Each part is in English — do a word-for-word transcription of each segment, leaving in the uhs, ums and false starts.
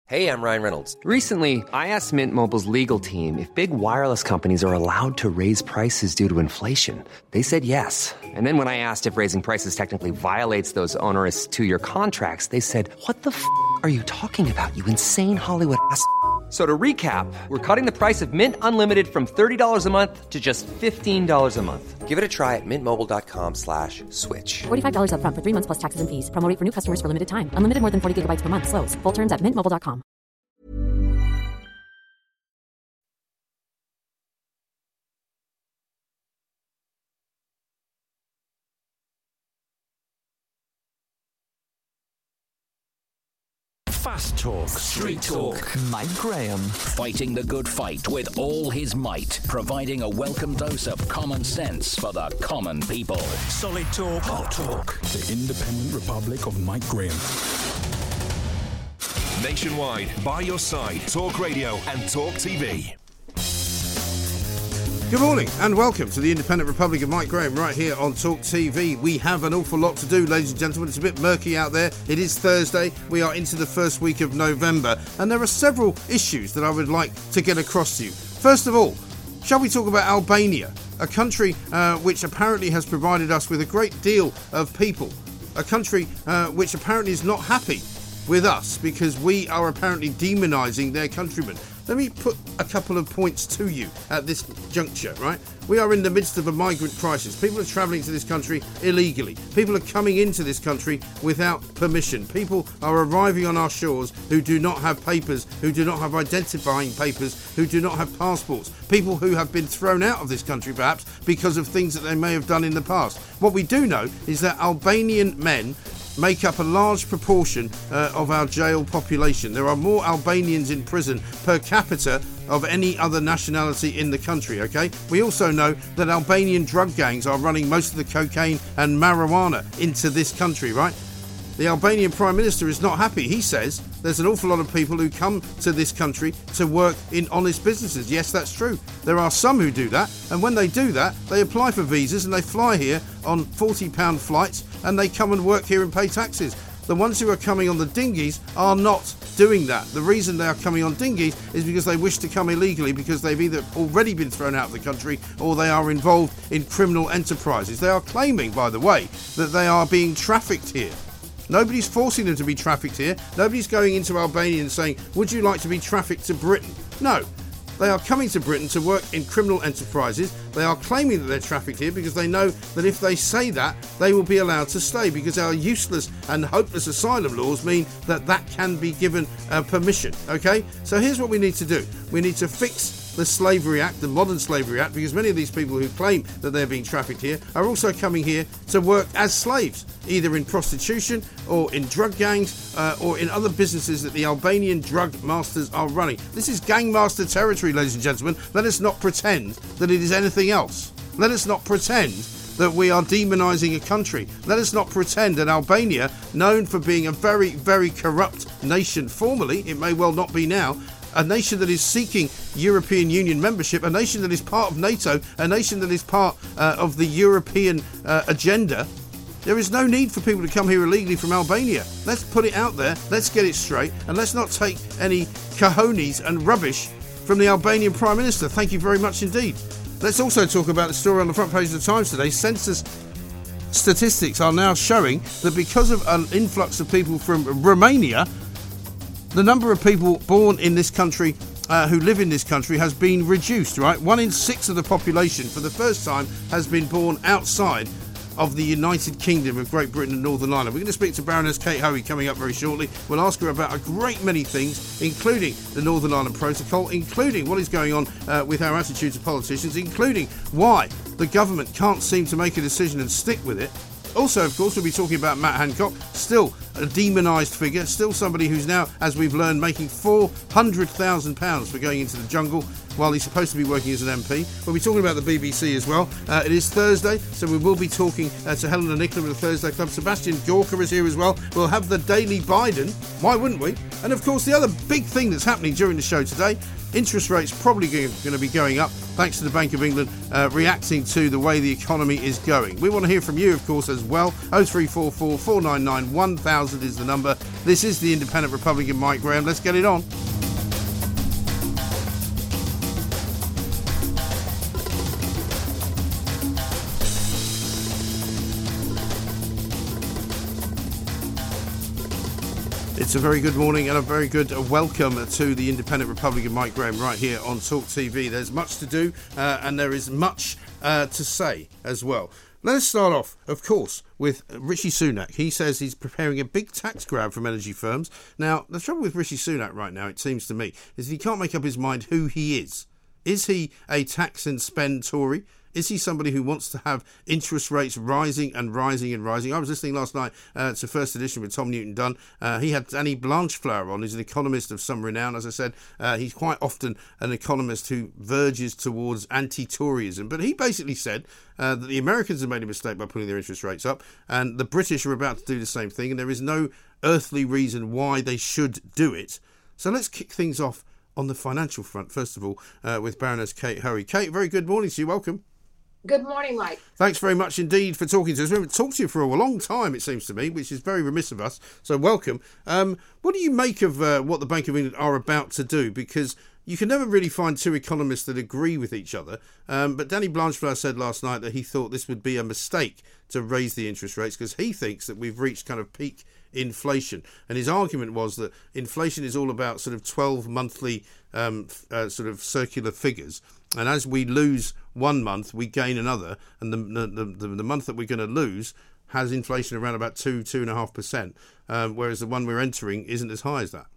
Hey, I'm Ryan Reynolds. Recently, I asked Mint Mobile's legal team if big wireless companies are allowed to raise prices due to inflation. They said yes. And then when I asked if raising prices technically violates those onerous two-year contracts, they said, what the f*** are you talking about, you insane Hollywood ass f- So to recap, we're cutting the price of Mint Unlimited from thirty dollars a month to just fifteen dollars a month. Give it a try at mintmobile.com slash switch. forty-five dollars up front for three months plus taxes and fees. Promo rate for new customers for limited time. Unlimited more than forty gigabytes per month. Slows full terms at mint mobile dot com. Fast Talk. Street Talk. Mike Graham. Fighting the good fight with all his might. Providing a welcome dose of common sense for the common people. Solid Talk. Hot Talk. The Independent Republic of Mike Graham. Nationwide, by your side, Talk Radio and Talk T V. Good morning and welcome to the Independent Republic of Mike Graham right here on Talk T V. We have an awful lot to do, ladies and gentlemen. It's a bit murky out there. It is Thursday. We are into the first week of November and there are several issues that I would like to get across to you. First of all, shall we talk about Albania, a country uh, which apparently has provided us with a great deal of people, a country uh, which apparently is not happy with us because we are apparently demonising their countrymen. Let me put a couple of points to you at this juncture, right? We are in the midst of a migrant crisis. People are travelling to this country illegally. People are coming into this country without permission. People are arriving on our shores who do not have papers, who do not have identifying papers, who do not have passports. People who have been thrown out of this country, perhaps, because of things that they may have done in the past. What we do know is that Albanian men make up a large proportion uh, of our jail population. There are more Albanians in prison per capita of any other nationality in the country, okay? We also know that Albanian drug gangs are running most of the cocaine and marijuana into this country, right? The Albanian Prime Minister is not happy. He says there's an awful lot of people who come to this country to work in honest businesses. Yes, that's true. There are some who do that, and when they do that, they apply for visas and they fly here on forty pound flights and they come and work here and pay taxes. The ones who are coming on the dinghies are not doing that. The reason they are coming on dinghies is because they wish to come illegally because they've either already been thrown out of the country or they are involved in criminal enterprises. They are claiming, by the way, that they are being trafficked here. Nobody's forcing them to be trafficked here. Nobody's going into Albania and saying, would you like to be trafficked to Britain? No. They are coming to Britain to work in criminal enterprises. They are claiming that they're trafficked here because they know that if they say that, they will be allowed to stay because our useless and hopeless asylum laws mean that that can be given uh, permission, okay? So here's what we need to do. We need to fix the Slavery Act, the Modern Slavery Act, because many of these people who claim that they're being trafficked here are also coming here to work as slaves, either in prostitution or in drug gangs uh, or in other businesses that the Albanian drug masters are running. This is gangmaster territory, ladies and gentlemen. Let us not pretend that it is anything else. Let us not pretend that we are demonising a country. Let us not pretend that Albania, known for being a very, very corrupt nation formerly, it may well not be now, a nation that is seeking European Union membership, a nation that is part of NATO, a nation that is part uh, of the European uh, agenda. There is no need for people to come here illegally from Albania. Let's put it out there, let's get it straight, and let's not take any cojones and rubbish from the Albanian Prime Minister. Thank you very much indeed. Let's also talk about the story on the front page of the Times today. Census statistics are now showing that because of an influx of people from Romania, the number of people born in this country uh, who live in this country has been reduced, right? One in six of the population for the first time has been born outside of the United Kingdom of Great Britain and Northern Ireland. We're going to speak to Baroness Kate Hoey coming up very shortly. We'll ask her about a great many things, including the Northern Ireland Protocol, including what is going on uh, with our attitude to politicians, including why the government can't seem to make a decision and stick with it. Also, of course, we'll be talking about Matt Hancock, still a demonised figure, still somebody who's now, as we've learned, making four hundred thousand pounds for going into the jungle while he's supposed to be working as an M P. We'll be talking about the B B C as well. Uh, it is Thursday, so we will be talking uh, to Helena Nicola with the Thursday Club. Sebastian Gorka is here as well. We'll have the Daily Biden. Why wouldn't we? And, of course, the other big thing that's happening during the show today, interest rates probably going to be going up thanks to the Bank of England uh, reacting to the way the economy is going. We want to hear from you, of course, as well. oh three four four, four nine nine, one thousand. thousand is the number. This is the Independent Republican, Mike Graham. Let's get it on. It's a very good morning and a very good welcome to the Independent Republican, Mike Graham, right here on Talk T V. There's much to do uh, and there is much uh, to say as well. Let's start off, of course, with Rishi Sunak. He says he's preparing a big tax grab from energy firms. Now, the trouble with Rishi Sunak right now, it seems to me, is he can't make up his mind who he is. Is he a tax and spend Tory? Is he somebody who wants to have interest rates rising and rising and rising? I was listening last night uh, to First Edition with Tom Newton-Dunn. Uh, he had Danny Blanchflower on. He's an economist of some renown. As I said, uh, he's quite often an economist who verges towards anti-Toryism. But he basically said uh, that the Americans have made a mistake by putting their interest rates up, and the British are about to do the same thing, and there is no earthly reason why they should do it. So let's kick things off on the financial front, first of all, uh, with Baroness Kate Hoey. Kate, very good morning to you. Welcome. Good morning, Mike. Thanks very much indeed for talking to us. We've talked to you for a long time, it seems to me, which is very remiss of us. So welcome. Um, what do you make of uh, what the Bank of England are about to do? Because you can never really find two economists that agree with each other. Um, but Danny Blanchflower said last night that he thought this would be a mistake to raise the interest rates because he thinks that we've reached kind of peak inflation. And his argument was that inflation is all about sort of twelve monthly um, uh, sort of circular figures. And as we lose one month, we gain another. And the the, the, the month that we're going to lose has inflation around about two, two and a half percent, um, whereas the one we're entering isn't as high as that.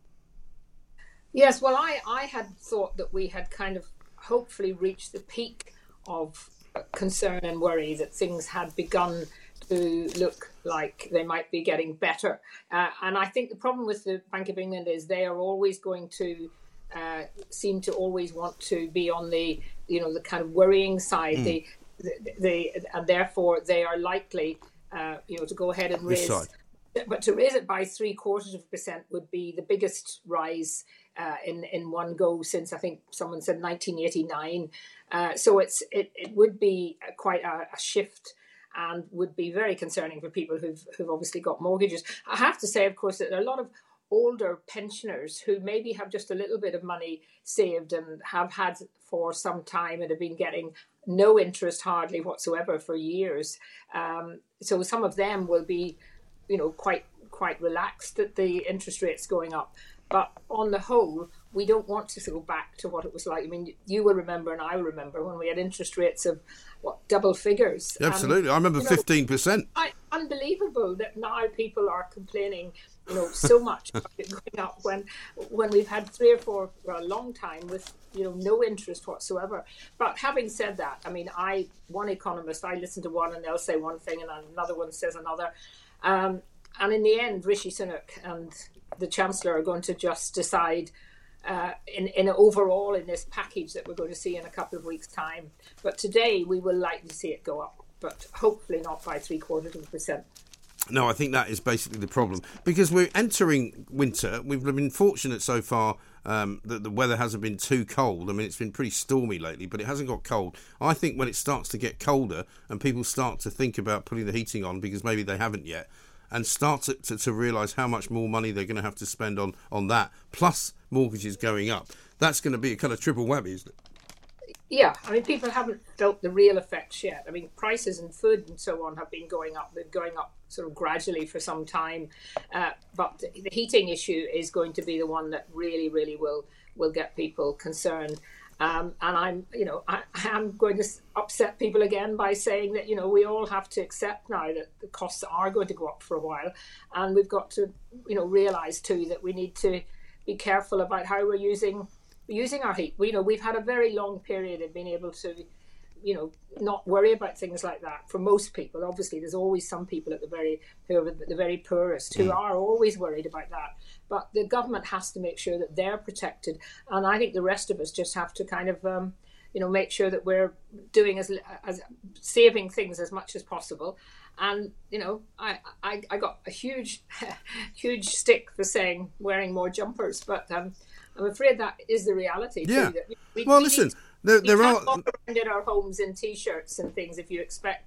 Yes, well, I, I had thought that we had kind of hopefully reached the peak of concern and worry, that things had begun to look like they might be getting better. Uh, and I think the problem with the Bank of England is they are always going to uh, seem to always want to be on the, you know, the kind of worrying side. Mm. They, they, they, and therefore they are likely, uh, you know, to go ahead and raise. But to raise it by three quarters of a percent would be the biggest rise uh, in in one go since, I think someone said nineteen eighty-nine. Uh, so it's it, it would be quite a, a shift and would be very concerning for people who've who've obviously got mortgages. I have to say, of course, that there are a lot of older pensioners who maybe have just a little bit of money saved and have had for some time and have been getting no interest hardly whatsoever for years. Um, so some of them will be, you know, quite quite relaxed at the interest rates going up. But on the whole, we don't want to go back to what it was like. I mean, you will remember and I will remember when we had interest rates of, what, double figures. Absolutely. And, I remember you know, fifteen percent. I, unbelievable that now people are complaining, you know, so much about it going up when when we've had three or four for a long time with, you know, no interest whatsoever. But having said that, I mean, I one economist, I listen to one and they'll say one thing and another one says another. Um, and in the end, Rishi Sunak and the Chancellor are going to just decide uh, in, in overall in this package that we're going to see in a couple of weeks' time. But today we will likely see it go up, but hopefully not by three quarters of a percent. No, I think that is basically the problem because we're entering winter. We've been fortunate so far um, that the weather hasn't been too cold. I mean, it's been pretty stormy lately, but it hasn't got cold. I think when it starts to get colder and people start to think about putting the heating on because maybe they haven't yet, and start to, to, to realise how much more money they're going to have to spend on, on that, plus mortgages going up, that's going to be a kind of triple whammy, isn't it? Yeah, I mean, people haven't felt the real effects yet. I mean, prices in food and so on have been going up. They're going up sort of gradually for some time. Uh, but the heating issue is going to be the one that really, really will will get people concerned. Um, and I'm, you know, I, I'm going to upset people again by saying that, you know, we all have to accept now that the costs are going to go up for a while. And we've got to, you know, realise too that we need to be careful about how we're using using our heat. We, you know, we've had a very long period of being able to, you know, not worry about things like that. For most people, obviously, there's always some people at the very who are the very poorest who are always worried about that. But the government has to make sure that they're protected, and I think the rest of us just have to kind of, um, you know, make sure that we're doing as as saving things as much as possible. And you know, I I, I got a huge huge stick for saying wearing more jumpers, but um, I'm afraid that is the reality. Yeah. Too, that we, well, we listen. Need, There, there we are can't walk around in our homes in t-shirts and things if you expect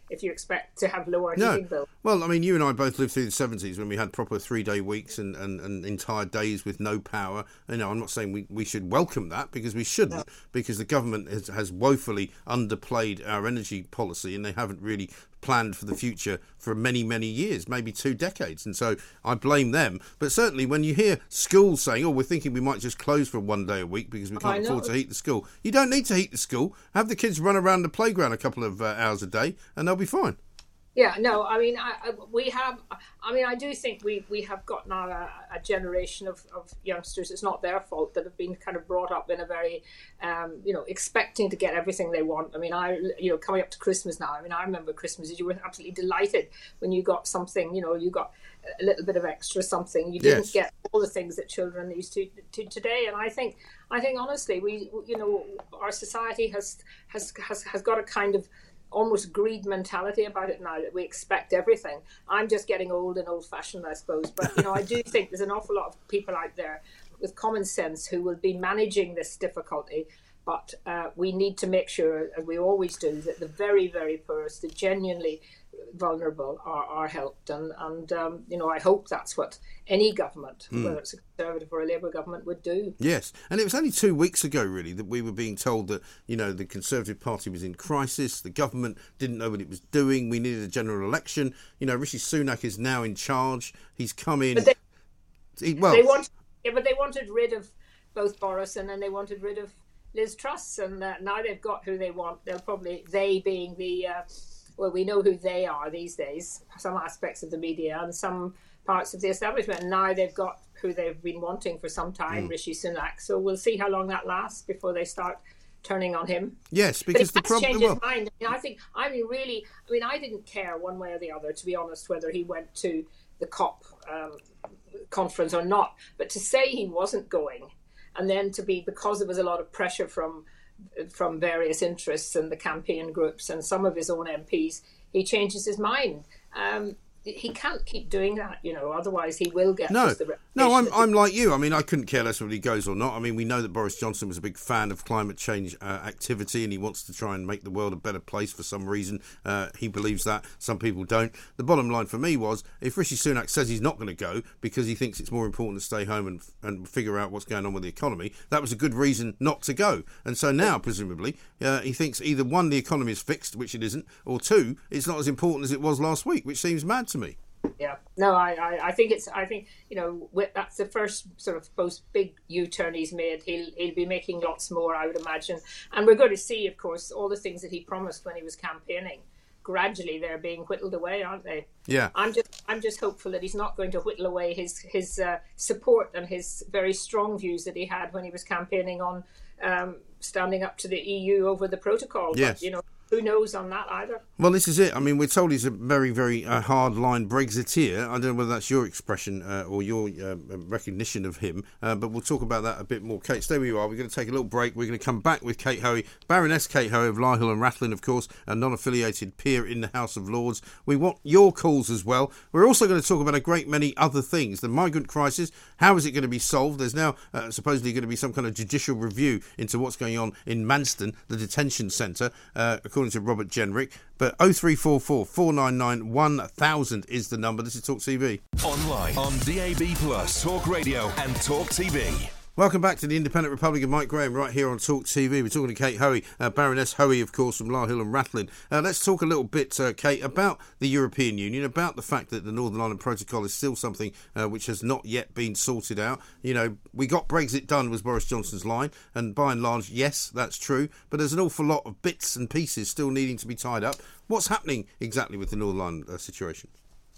if you expect to have lower no. heating bills. Well, I mean, you and I both lived through the seventies when we had proper three-day weeks and, and, and entire days with no power. You know, I'm not saying we, we should welcome that, because we shouldn't, no. because the government has, has woefully underplayed our energy policy, and they haven't really planned for the future for many, many years, maybe two decades. And so I blame them. But certainly when you hear schools saying, oh, we're thinking we might just close for one day a week because we can't afford to heat the school. You don't need to heat the school. Have the kids run around the playground a couple of uh, hours a day and they'll be fine. Yeah, no, I mean, I, I, we have, I mean, I do think we, we have got now a, a generation of, of youngsters, it's not their fault, that have been kind of brought up in a very, um, you know, expecting to get everything they want. I mean, I, you know, coming up to Christmas now, I mean, I remember Christmas, you were absolutely delighted when you got something, you know, you got a little bit of extra something. You didn't yes. get all the things that children used to, to today. And I think, I think honestly, we, you know, our society has, has, has, has got a kind of almost greed mentality about it now, that we expect everything. I'm just getting old and old-fashioned, I suppose. But, you know, I do think there's an awful lot of people out there with common sense who will be managing this difficulty. But uh, we need to make sure, as we always do, that the very, very poorest, the genuinely vulnerable are, are helped. And, and um, you know, I hope that's what any government, mm. whether it's a Conservative or a Labour government, would do. Yes, and it was only two weeks ago, really, that we were being told that, you know, the Conservative Party was in crisis, the government didn't know what it was doing, we needed a general election. You know, Rishi Sunak is now in charge. He's come in... But they, he, well, they wanted, yeah, but they wanted rid of both Boris and then they wanted rid of Liz Truss, and uh, now they've got who they want. They'll probably, they being the... Uh, well, we know who they are these days, some aspects of the media and some parts of the establishment. And now they've got who they've been wanting for some time, mm. Rishi Sunak. So we'll see how long that lasts before they start turning on him. Yes, because but the problem... changed his well, mind. I mean, I think, I mean, really, I mean, I didn't care one way or the other, to be honest, whether he went to the COP um, conference or not. But to say he wasn't going, and then to be, because there was a lot of pressure from from various interests and the campaign groups and some of his own M Ps, he changes his mind. Um, he can't keep doing that, you know, otherwise he will get... No, just the no, I'm I'm like you. I mean, I couldn't care less whether he goes or not. I mean, we know that Boris Johnson was a big fan of climate change uh, activity, and he wants to try and make the world a better place for some reason. Uh, he believes that. Some people don't. The bottom line for me was, if Rishi Sunak says he's not going to go because he thinks it's more important to stay home and and figure out what's going on with the economy, that was a good reason not to go. And so now, presumably, uh, he thinks either one, the economy is fixed, which it isn't, or two, it's not as important as it was last week, which seems mad to me. Yeah, no, I, I, I think it's, I think, you know, that's the first sort of most big U-turn he's made. He'll, he'll be making lots more, I would imagine. And we're going to see, of course, all the things that he promised when he was campaigning. Gradually, they're being whittled away, aren't they? Yeah. I'm just, I'm just hopeful that he's not going to whittle away his, his uh, support and his very strong views that he had when he was campaigning on um, standing up to the E U over the protocol. Yes. But, you know, who knows on that either? Well, this is it. I mean, we're told he's a very, very uh, hard-line Brexiteer. I don't know whether that's your expression uh, or your uh, recognition of him, uh, but we'll talk about that a bit more. Kate, stay where you are. We're going to take a little break. We're going to come back with Kate Hoey, Baroness Kate Hoey of Lyhill and Rathlin, of course, a non-affiliated peer in the House of Lords. We want your calls as well. We're also going to talk about a great many other things. The migrant crisis, how is it going to be solved? There's now uh, supposedly going to be some kind of judicial review into what's going on in Manston, the detention centre, uh, according to Robert Jenrick. But oh three four four, four nine nine, one thousand is the number. This is Talk T V. Online, on D A B plus, Talk Radio and Talk T V. Welcome back to the Independent Republic of Mike Graham right here on Talk T V. We're talking to Kate Hoey, uh, Baroness Hoey, of course, from Lyhill and Rathlin. Uh, let's talk a little bit, uh, Kate, about the European Union, about the fact that the Northern Ireland Protocol is still something uh, which has not yet been sorted out. You know, we got Brexit done, was Boris Johnson's line, and by and large, yes, that's true, but there's an awful lot of bits and pieces still needing to be tied up. What's happening exactly with the Northern Ireland uh, situation?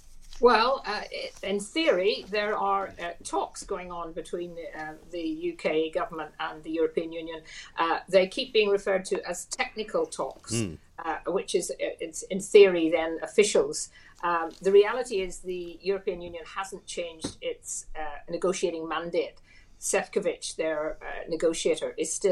Well, uh, in theory, there are uh, talks going on between uh, the U K government and the European Union. Uh, they keep being referred to as technical talks, mm. uh, which is, it's in theory, then officials. Um, the reality is the European Union hasn't changed its uh, negotiating mandate. Šefčovič, their uh, negotiator, is still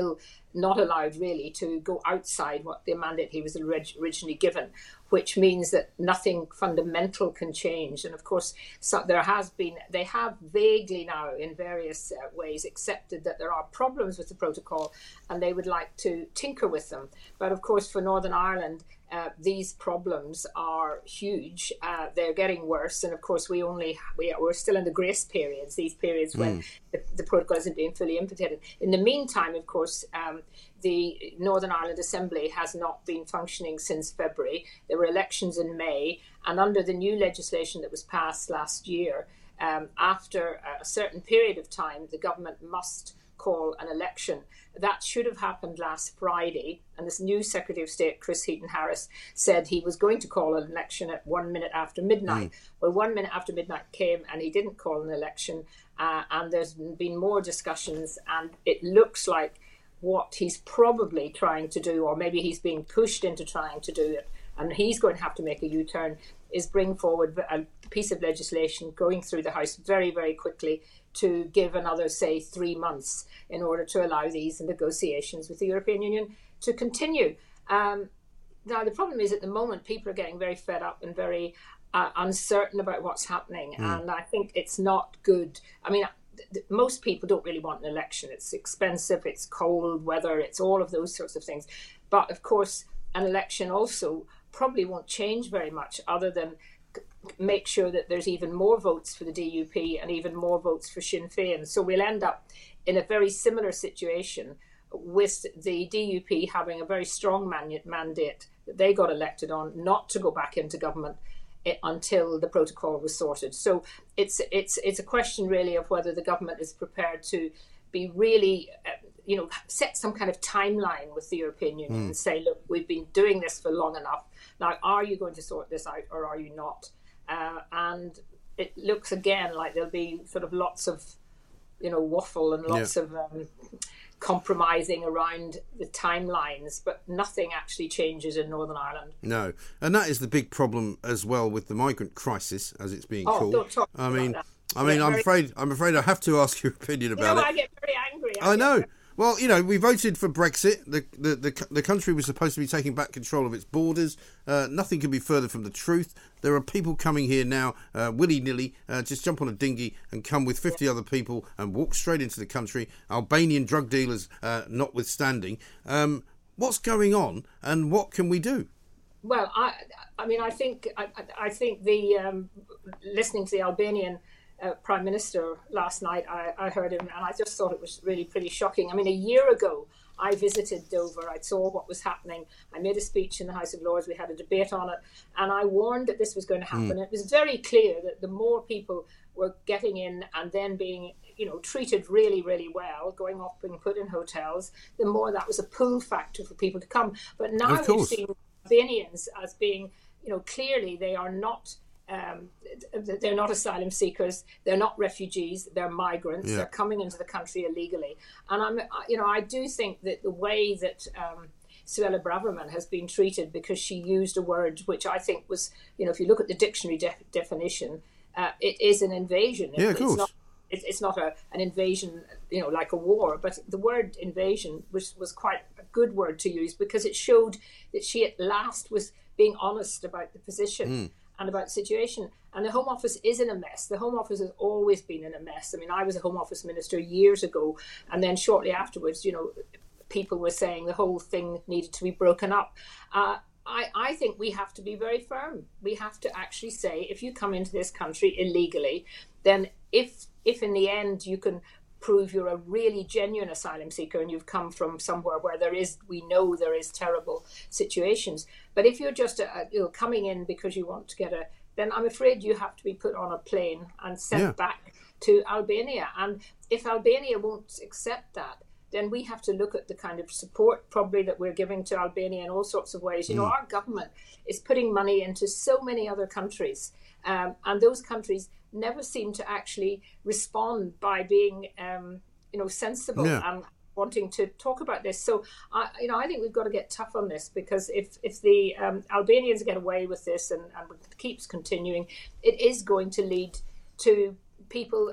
not allowed really to go outside what the mandate he was originally given, which means that nothing fundamental can change. And of course, so there has been, they have vaguely now in various uh, ways accepted that there are problems with the protocol and they would like to tinker with them. But of course, for Northern Ireland, Uh, these problems are huge. Uh, they're getting worse, and of course, we only we we're still in the grace periods. These periods when mm. the, the protocol isn't being fully implemented. In the meantime, of course, um, the Northern Ireland Assembly has not been functioning since February. There were elections in May, and under the new legislation that was passed last year, um, after a certain period of time, the government must call an election. That should have happened last Friday, and this new Secretary of State, Chris Heaton-Harris, said he was going to call an election at one minute after midnight. Mm. Well, one minute after midnight came and he didn't call an election, uh, and there's been more discussions, and it looks like what he's probably trying to do, or maybe he's being pushed into trying to do it, and he's going to have to make a U-turn, is bring forward a piece of legislation going through the House very, very quickly to give another, say, three months in order to allow these negotiations with the European Union to continue. Um, now, the problem is at the moment, people are getting very fed up and very uh, uncertain about what's happening. Mm. And I think it's not good. I mean, th- th- most people don't really want an election. It's expensive, it's cold weather, it's all of those sorts of things. But of course, an election also probably won't change very much other than make sure that there's even more votes for the D U P and even more votes for Sinn Féin. So we'll end up in a very similar situation with the D U P having a very strong man- mandate that they got elected on not to go back into government until the protocol was sorted. So it's it's it's a question really of whether the government is prepared to be really, uh, you know, set some kind of timeline with the European Union mm. and say, look, we've been doing this for long enough. Now, are you going to sort this out or are you not? Uh, and it looks again like there'll be sort of lots of, you know, waffle and lots yeah. of um, compromising around the timelines, but nothing actually changes in Northern Ireland. No, and that is the big problem as well with the migrant crisis, as it's being oh, called. Don't talk I about mean, that. I mean, yeah, I'm very... afraid, I'm afraid I have to ask your opinion about you know, it. I get very angry. I, I know. Very... Well, you know, we voted for Brexit. The, the the the country was supposed to be taking back control of its borders. Uh, nothing can be further from the truth. There are people coming here now, uh, willy-nilly, uh, just jump on a dinghy and come with fifty yeah. other people and walk straight into the country, Albanian drug dealers uh, notwithstanding. Um, what's going on and what can we do? Well, I I mean, I think, I, I think the, um, listening to the Albanian Uh, Prime Minister last night, I, I heard him and I just thought it was really pretty shocking. I mean, a year ago, I visited Dover. I saw what was happening. I made a speech in the House of Lords. We had a debate on it. And I warned that this was going to happen. Mm. It was very clear that the more people were getting in and then being, you know, treated really, really well, going off being put in hotels, the more that was a pull factor for people to come. But now we've seen Albanians as being, you know, clearly they are not Um, they're not asylum seekers, they're not refugees, they're migrants, yeah. they're coming into the country illegally. And I'm, you know, I do think that the way that um, Suella Braverman has been treated, because she used a word which I think was, you know, if you look at the dictionary de- definition, uh, it is an invasion. Yeah, of it's course. Not, it, it's not a, an invasion, you know, like a war, but the word invasion was, was quite a good word to use because it showed that she at last was being honest about the position. Mm. and about the situation. And the Home Office is in a mess. The Home Office has always been in a mess. I mean, I was a Home Office minister years ago, and then shortly afterwards, you know, people were saying the whole thing needed to be broken up. Uh, I, I think we have to be very firm. We have to actually say, if you come into this country illegally, then if if in the end you can prove you're a really genuine asylum seeker and you've come from somewhere where there is, we know there is terrible situations. But if you're just a, a, you know, coming in because you want to get a, then I'm afraid you have to be put on a plane and sent yeah. back to Albania. And if Albania won't accept that, then we have to look at the kind of support probably that we're giving to Albania in all sorts of ways. You mm. know, our government is putting money into so many other countries, um, and those countries never seem to actually respond by being, um, you know, sensible yeah. and wanting to talk about this. So, I, you know, I think we've got to get tough on this, because if if the um, Albanians get away with this and, and keeps continuing, it is going to lead to people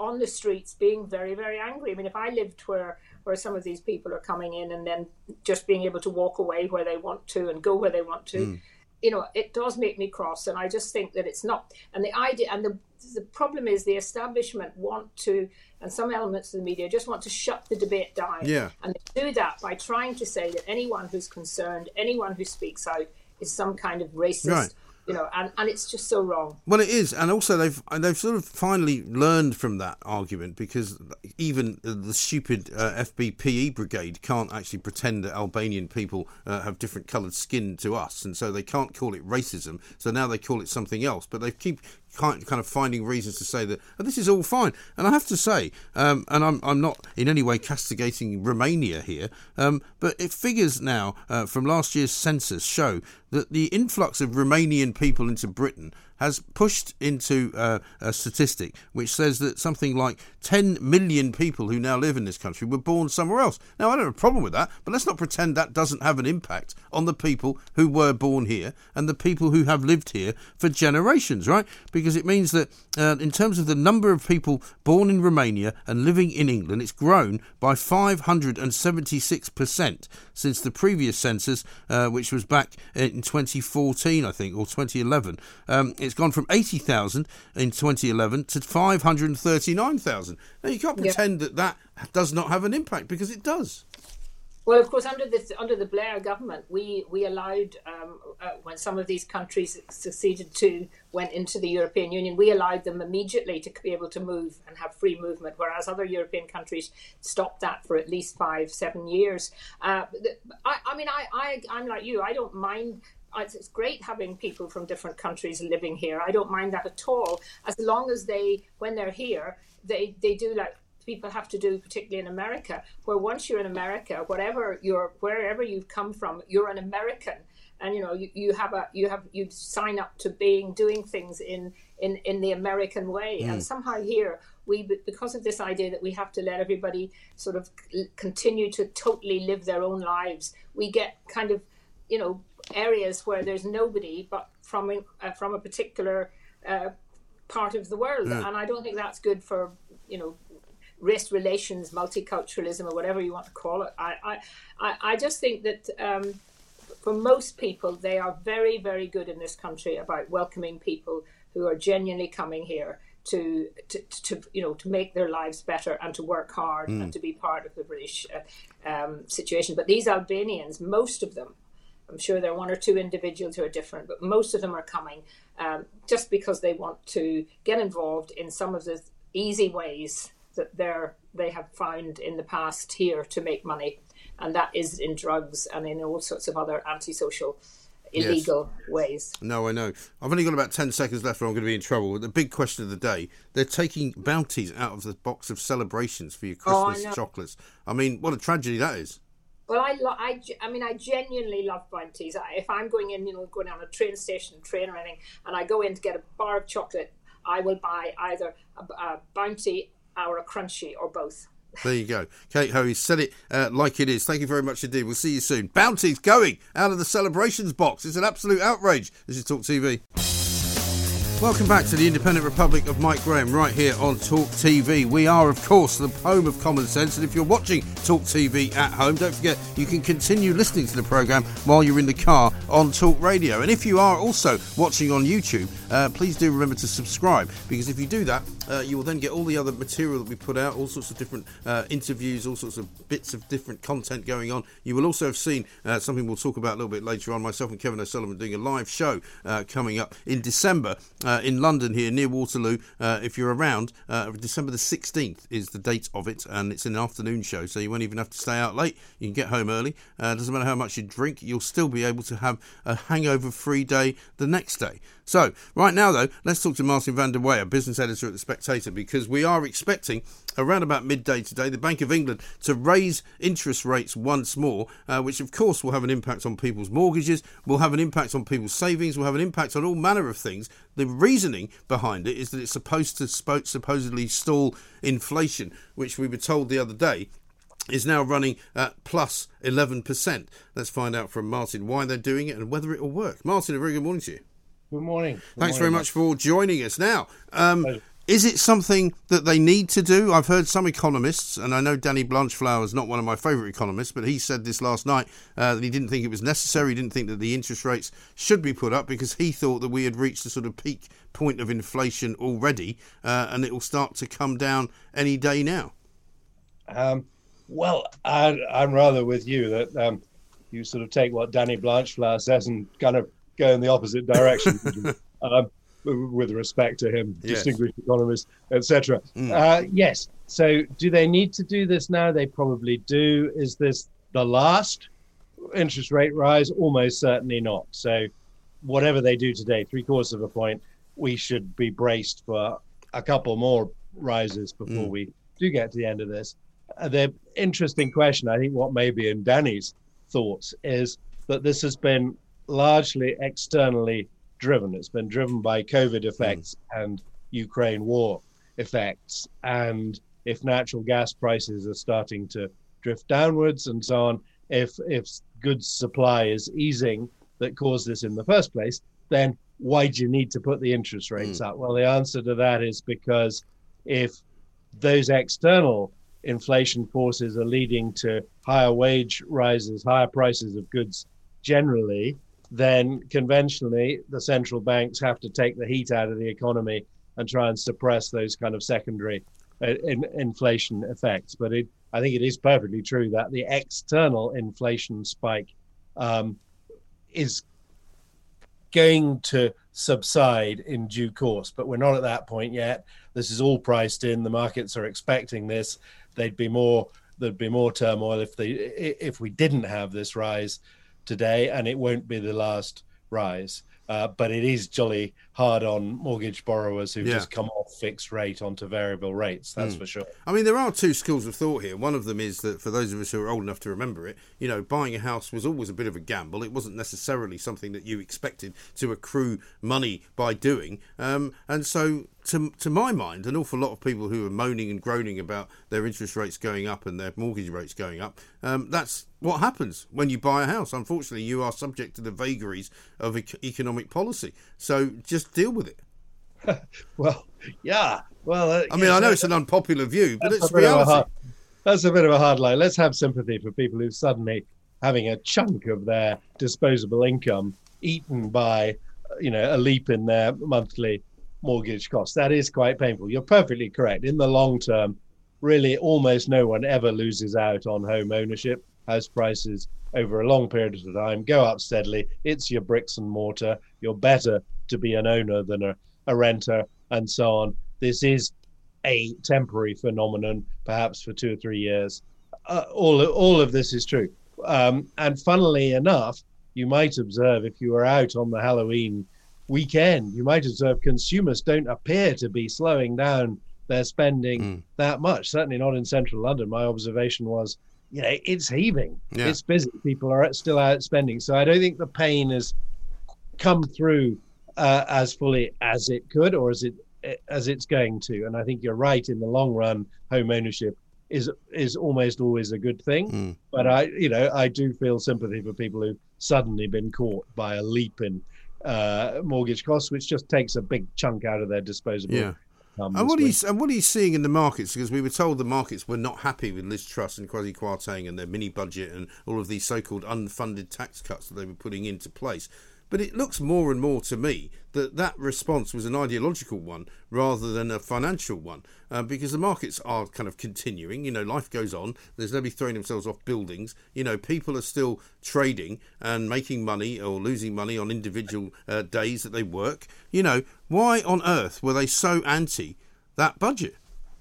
on the streets being very, very angry. I mean, if I lived where where some of these people are coming in and then just being able to walk away where they want to and go where they want to, mm. you know, it does make me cross. And I just think that it's not. And the idea and the the problem is the establishment want to, and some elements of the media just want to shut the debate down. Yeah. And they do that by trying to say that anyone who's concerned, anyone who speaks out is some kind of racist. Right. You know, and, and it's just so wrong. Well, it is, and also they've they've sort of finally learned from that argument, because even the stupid uh, F B P E brigade can't actually pretend that Albanian people uh, have different coloured skin to us, and so they can't call it racism. So now they call it something else, but they keep kind of finding reasons to say that oh, this is all fine. And I have to say, um, and I'm I'm not in any way castigating Romania here, um, but it figures now uh, from last year's census show that the influx of Romanian people into Britain has pushed into uh, a statistic which says that something like ten million people who now live in this country were born somewhere else. Now, I don't have a problem with that, but let's not pretend that doesn't have an impact on the people who were born here and the people who have lived here for generations, right? Because it means that uh, in terms of the number of people born in Romania and living in England, it's grown by five hundred seventy-six percent since the previous census, uh, which was back in twenty fourteen, I think, or twenty eleven. Um, it's gone from eighty thousand in twenty eleven to five hundred thirty-nine thousand. Now, you can't pretend yeah. that that does not have an impact, because it does. Well, of course, under the under the Blair government, we we allowed um, uh, when some of these countries succeeded to went into the European Union, we allowed them immediately to be able to move and have free movement, whereas other European countries stopped that for at least five, seven years. Uh, I, I mean, I, I I'm like you. I don't mind. It's great having people from different countries living here. I don't mind that at all, as long as they, when they're here, they they do like people have to do, particularly in America, where once you're in America, whatever you're, wherever you've come from, you're an American, and you know you, you have a you have you sign up to being doing things in in, in the American way, mm. and somehow here we, because of this idea that we have to let everybody sort of continue to totally live their own lives, we get kind of, you know, areas where there's nobody but from uh, from a particular uh, part of the world, mm. and I don't think that's good for, you know, race relations, multiculturalism, or whatever you want to call it. I, I, I just think that um, for most people, they are very, very good in this country about welcoming people who are genuinely coming here to, to, to you know, to make their lives better and to work hard mm. and to be part of the British uh, um, situation. But these Albanians, most of them, I'm sure there are one or two individuals who are different, but most of them are coming um, just because they want to get involved in some of the easy ways that they're, they have found in the past here to make money. And that is in drugs and in all sorts of other antisocial, illegal yes. ways. No, I know. I've only got about ten seconds left or I'm going to be in trouble. The big question of the day, they're taking bounties out of the box of celebrations for your Christmas oh, I chocolates. I mean, what a tragedy that is. Well, I, lo- I, I mean, I genuinely love bounties. I, if I'm going in, you know, going on a train station, train or anything, and I go in to get a bar of chocolate, I will buy either a, a bounty or a crunchy or both. There you go. Kate Hoey said it uh, like it is. Thank you very much indeed. We'll see you soon. Bounties going out of the celebrations box. It's an absolute outrage. This is Talk T V. Welcome back to the Independent Republic of Mike Graham, right here on Talk T V. We are, of course, the home of common sense, and if you're watching Talk T V at home, don't forget you can continue listening to the programme while you're in the car on Talk Radio. And if you are also watching on YouTube, uh, please do remember to subscribe, because if you do that, uh, you will then get all the other material that we put out, all sorts of different uh, interviews, all sorts of bits of different content going on. You will also have seen uh, something we'll talk about a little bit later on, myself and Kevin O'Sullivan doing a live show uh, coming up in December. Uh, in London here near Waterloo. Uh, if you're around, uh, December the sixteenth is the date of it, and it's an afternoon show, so you won't even have to stay out late. You can get home early. Uh, doesn't matter how much you drink, you'll still be able to have a hangover-free day the next day. So, right now, though, let's talk to Martin van der Weyer, business editor at The Spectator, because we are expecting, around about midday today, the Bank of England to raise interest rates once more, uh, which, of course, will have an impact on people's mortgages, will have an impact on people's savings, will have an impact on all manner of things. The reasoning behind it is that it's supposed to sp- supposedly stall inflation, which we were told the other day is now running at plus eleven percent. Let's find out from Martin why they're doing it and whether it will work. Martin, a very good morning to you. Good morning. Good Thanks morning, very much for joining us. Now, um, Is it something that they need to do? I've heard some economists, and I know Danny Blanchflower is not one of my favourite economists, but he said this last night uh, that he didn't think it was necessary, he didn't think that the interest rates should be put up because he thought that we had reached a sort of peak point of inflation already, uh, and it will start to come down any day now. Um, well, I, I'm rather with you that um, you sort of take what Danny Blanchflower says and kind of go in the opposite direction. um, with respect to him, yes. Distinguished economist, et cetera. Mm. Uh, yes. So do they need to do this now? They probably do. Is this the last interest rate rise? Almost certainly not. So whatever they do today, three quarters of a point, we should be braced for a couple more rises before mm. we do get to the end of this. Uh, the interesting question, I think what may be in Danny's thoughts, is that this has been largely externally driven. It's been driven by COVID effects mm. and Ukraine war effects. And if natural gas prices are starting to drift downwards and so on, if if goods supply is easing that caused this in the first place, then why do you need to put the interest rates mm. up? Well, the answer to that is because if those external inflation forces are leading to higher wage rises, higher prices of goods generally, then conventionally the central banks have to take the heat out of the economy and try and suppress those kind of secondary uh, in, inflation effects. But it, I think it is perfectly true that the external inflation spike um, is going to subside in due course, but we're not at that point yet. This is all priced in. The markets are expecting this. They'd be more, there'd be more turmoil if they, if we didn't have this rise today, and it won't be the last rise. Uh, but it is jolly hard on mortgage borrowers who've yeah. just come off fixed rate onto variable rates, that's mm. for sure. I mean, there are two schools of thought here. One of them is that for those of us who are old enough to remember it, you know, buying a house was always a bit of a gamble. It wasn't necessarily something that you expected to accrue money by doing. Um, and so, to to my mind, an awful lot of people who are moaning and groaning about their interest rates going up and their mortgage rates going up, um, that's what happens when you buy a house. Unfortunately, you are subject to the vagaries of e- economic policy. So just deal with it. well, yeah. Well, uh, I mean, yes, I know it's an unpopular view, but it's reality. Hard, that's a bit of a hard line. Let's have sympathy for people who suddenly having a chunk of their disposable income eaten by, you know, a leap in their monthly mortgage costs. That is quite painful. You're perfectly correct. In the long term, really almost no one ever loses out on home ownership. House prices over a long period of time go up steadily. It's your bricks and mortar. You're better to be an owner than a, a renter and so on. This is a temporary phenomenon, perhaps for two or three years. Uh, all, all of this is true. Um, and funnily enough, you might observe if you were out on the Halloween weekend, you might observe consumers don't appear to be slowing down their spending mm. that much. Certainly not in central London. My observation was, you know, it's heaving. Yeah. It's busy. People are still out spending. So I don't think the pain has come through uh, as fully as it could or as it as it's going to. And I think you're right. In the long run, home ownership is is almost always a good thing. Mm. But I, you know, I do feel sympathy for people who've suddenly been caught by a leap in uh, mortgage costs, which just takes a big chunk out of their disposable. Yeah. Um, and what are you and what are you seeing in the markets? Because we were told the markets were not happy with Liz Truss and Kwasi Kwarteng and their mini budget and all of these so-called unfunded tax cuts that they were putting into place. But it looks more and more to me that that response was an ideological one rather than a financial one, uh, because the markets are kind of continuing. You know, life goes on. There's nobody throwing themselves off buildings. You know, people are still trading and making money or losing money on individual uh, days that they work. You know, why on earth were they so anti that budget?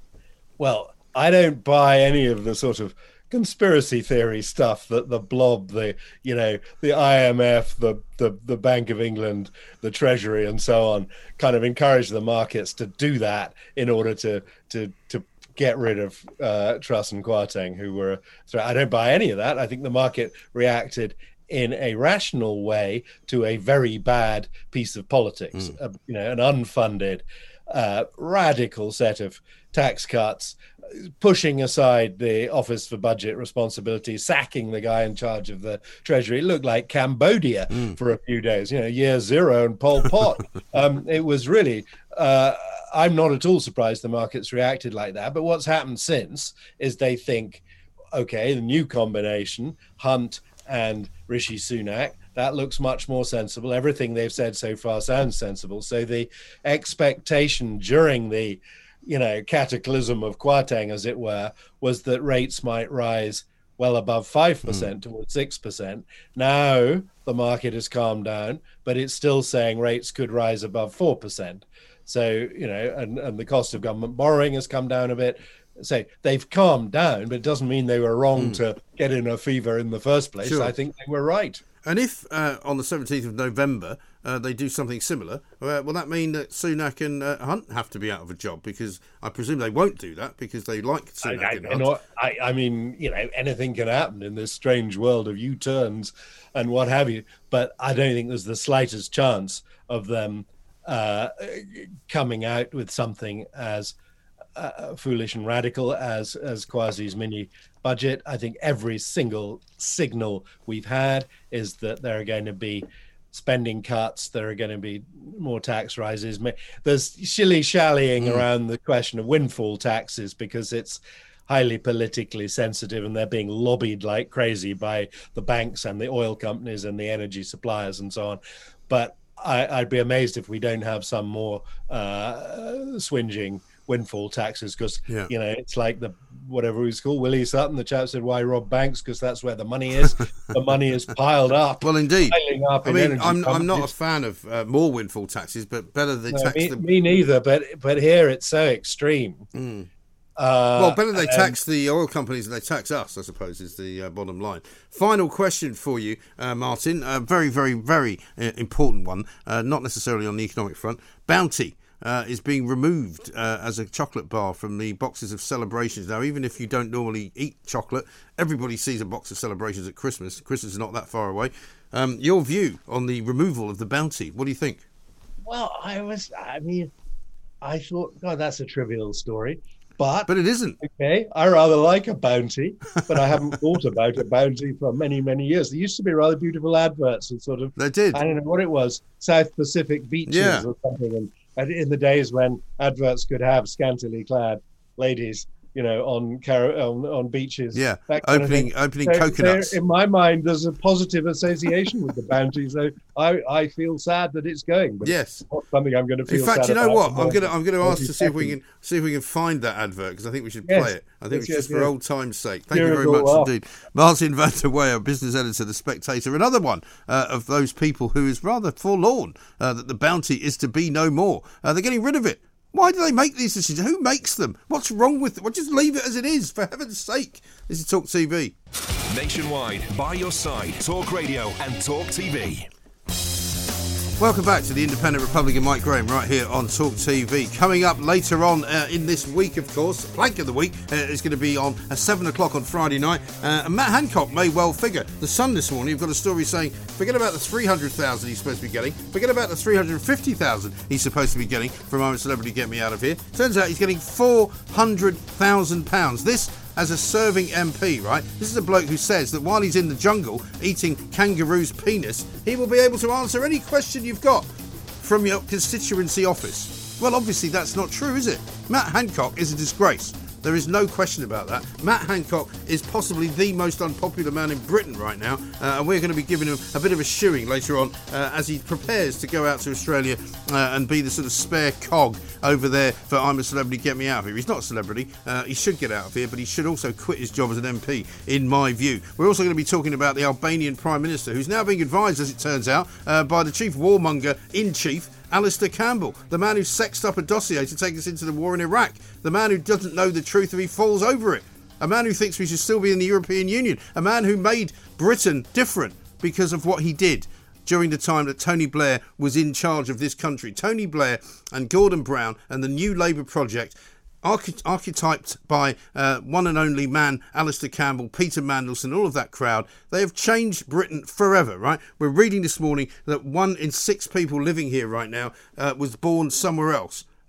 Well, I don't buy any of the sort of conspiracy theory stuff that the blob, the, you know, the I M F, the, the, the Bank of England, the Treasury and so on kind of encourage the markets to do that in order to, to, to get rid of uh, Truss and Kwarteng, who were, I don't buy any of that. I think the market reacted in a rational way to a very bad piece of politics, mm. uh, you know, an unfunded, uh, radical set of tax cuts, pushing aside the Office for Budget Responsibility, sacking the guy in charge of the Treasury. It looked like Cambodia mm. for a few days, you know, year zero and Pol Pot. um, it was really, uh, I'm not at all surprised the markets reacted like that. But what's happened since is they think, okay, the new combination, Hunt and Rishi Sunak, that looks much more sensible. Everything they've said so far sounds sensible. So the expectation during the you know, cataclysm of Kwarteng, as it were, was that rates might rise well above five percent mm. towards six percent. Now the market has calmed down, but it's still saying rates could rise above four percent. So, you know, and, and the cost of government borrowing has come down a bit. So they've calmed down, but it doesn't mean they were wrong mm. to get in a fever in the first place. Sure. I think they were right. And if uh, on the seventeenth of November uh, they do something similar, uh, will that mean that Sunak and uh, Hunt have to be out of a job? Because I presume they won't do that because they like Sunak I, I, and Hunt. Not, I, I mean, you know, anything can happen in this strange world of U-turns and what have you. But I don't think there's the slightest chance of them uh, coming out with something as uh, foolish and radical as, as Kwasi's mini budget. I think every single signal we've had is that there are going to be spending cuts, there are going to be more tax rises. There's shilly-shallying mm. around the question of windfall taxes because it's highly politically sensitive and they're being lobbied like crazy by the banks and the oil companies and the energy suppliers and so on. But I, I'd be amazed if we don't have some more uh, swinging windfall taxes because, yeah. you know, it's like the whatever he's called, Willie Sutton, the chap said, why rob banks? Because that's where the money is. The money is piled up. Well, indeed. Piling up I in mean, energy I'm, I'm not a companies. fan of uh, more windfall taxes, but better they No, tax me, them. me neither, but but here it's so extreme. Mm. Uh, well, better they and, tax the oil companies than they tax us, I suppose, is the uh, bottom line. Final question for you, uh, Martin. A very, very, very uh, important one, uh, not necessarily on the economic front. Bounty uh, is being removed uh, as a chocolate bar from the boxes of celebrations. Now, even if you don't normally eat chocolate, everybody sees a box of celebrations at Christmas. Christmas is not that far away. Um, your view on the removal of the Bounty, what do you think? Well, I was, I mean, I thought, God, that's a trivial story. But, but it isn't. Okay, I rather like a Bounty, but I haven't thought about a Bounty for many, many years. There used to be rather beautiful adverts and sort of, they did. I don't know what it was, South Pacific beaches yeah. or something. And, and in the days when adverts could have scantily clad ladies, you know, on car- on, on beaches. Yeah, opening opening so, coconuts. So in my mind, there's a positive association with the Bounty. So I, I feel sad that it's going. But yes, it's not something I'm going to feel. In fact, sad you know about what? I'm going to I'm going to ask to see if we second. can see if we can find that advert because I think we should yes. play it. I think yes, it's yes, just yes. for old time's sake. Thank Here you very much well. indeed, Martin van der Weyer, business editor, The Spectator, another one uh, of those people who is rather forlorn uh, that the Bounty is to be no more. Uh, they're getting rid of it. Why do they make these decisions? Who makes them? What's wrong with it? Well, just leave it as it is, for heaven's sake. This is Talk T V. Nationwide, by your side, Talk Radio and Talk T V. Welcome back to the Independent Republican Mike Graham right here on Talk T V. Coming up later on uh, in this week, of course, Plank of the Week uh, is going to be on at seven o'clock on Friday night. Uh, and Matt Hancock may well figure. The Sun this morning, you've got a story saying, forget about the three hundred thousand he's supposed to be getting, forget about the three hundred fifty thousand he's supposed to be getting from I'm a Celebrity, Get Me Out of Here. Turns out he's getting four hundred thousand pounds. This as a serving M P, right? This is a bloke who says that while he's in the jungle eating kangaroo's penis, he will be able to answer any question you've got from your constituency office. Well, obviously that's not true, is it? Matt Hancock is a disgrace. There is no question about that. Matt Hancock is possibly the most unpopular man in Britain right now, uh, and we're going to be giving him a bit of a shoeing later on uh, as he prepares to go out to Australia uh, and be the sort of spare cog over there for I'm a Celebrity, Get Me Out of Here. He's not a celebrity. Uh, he should get out of here, but he should also quit his job as an M P, in my view. We're also going to be talking about the Albanian Prime Minister, who's now being advised, as it turns out, uh, by the chief warmonger-in-chief, Alistair Campbell, the man who sexed up a dossier to take us into the war in Iraq, the man who doesn't know the truth if he falls over it, a man who thinks we should still be in the European Union, a man who made Britain different because of what he did during the time that Tony Blair was in charge of this country. Tony Blair and Gordon Brown and the New Labour project, Archety- archetyped by uh, one and only man, Alistair Campbell, Peter Mandelson, all of that crowd, they have changed Britain forever, right? We're reading this morning that one in six people living here right now uh, was born somewhere else.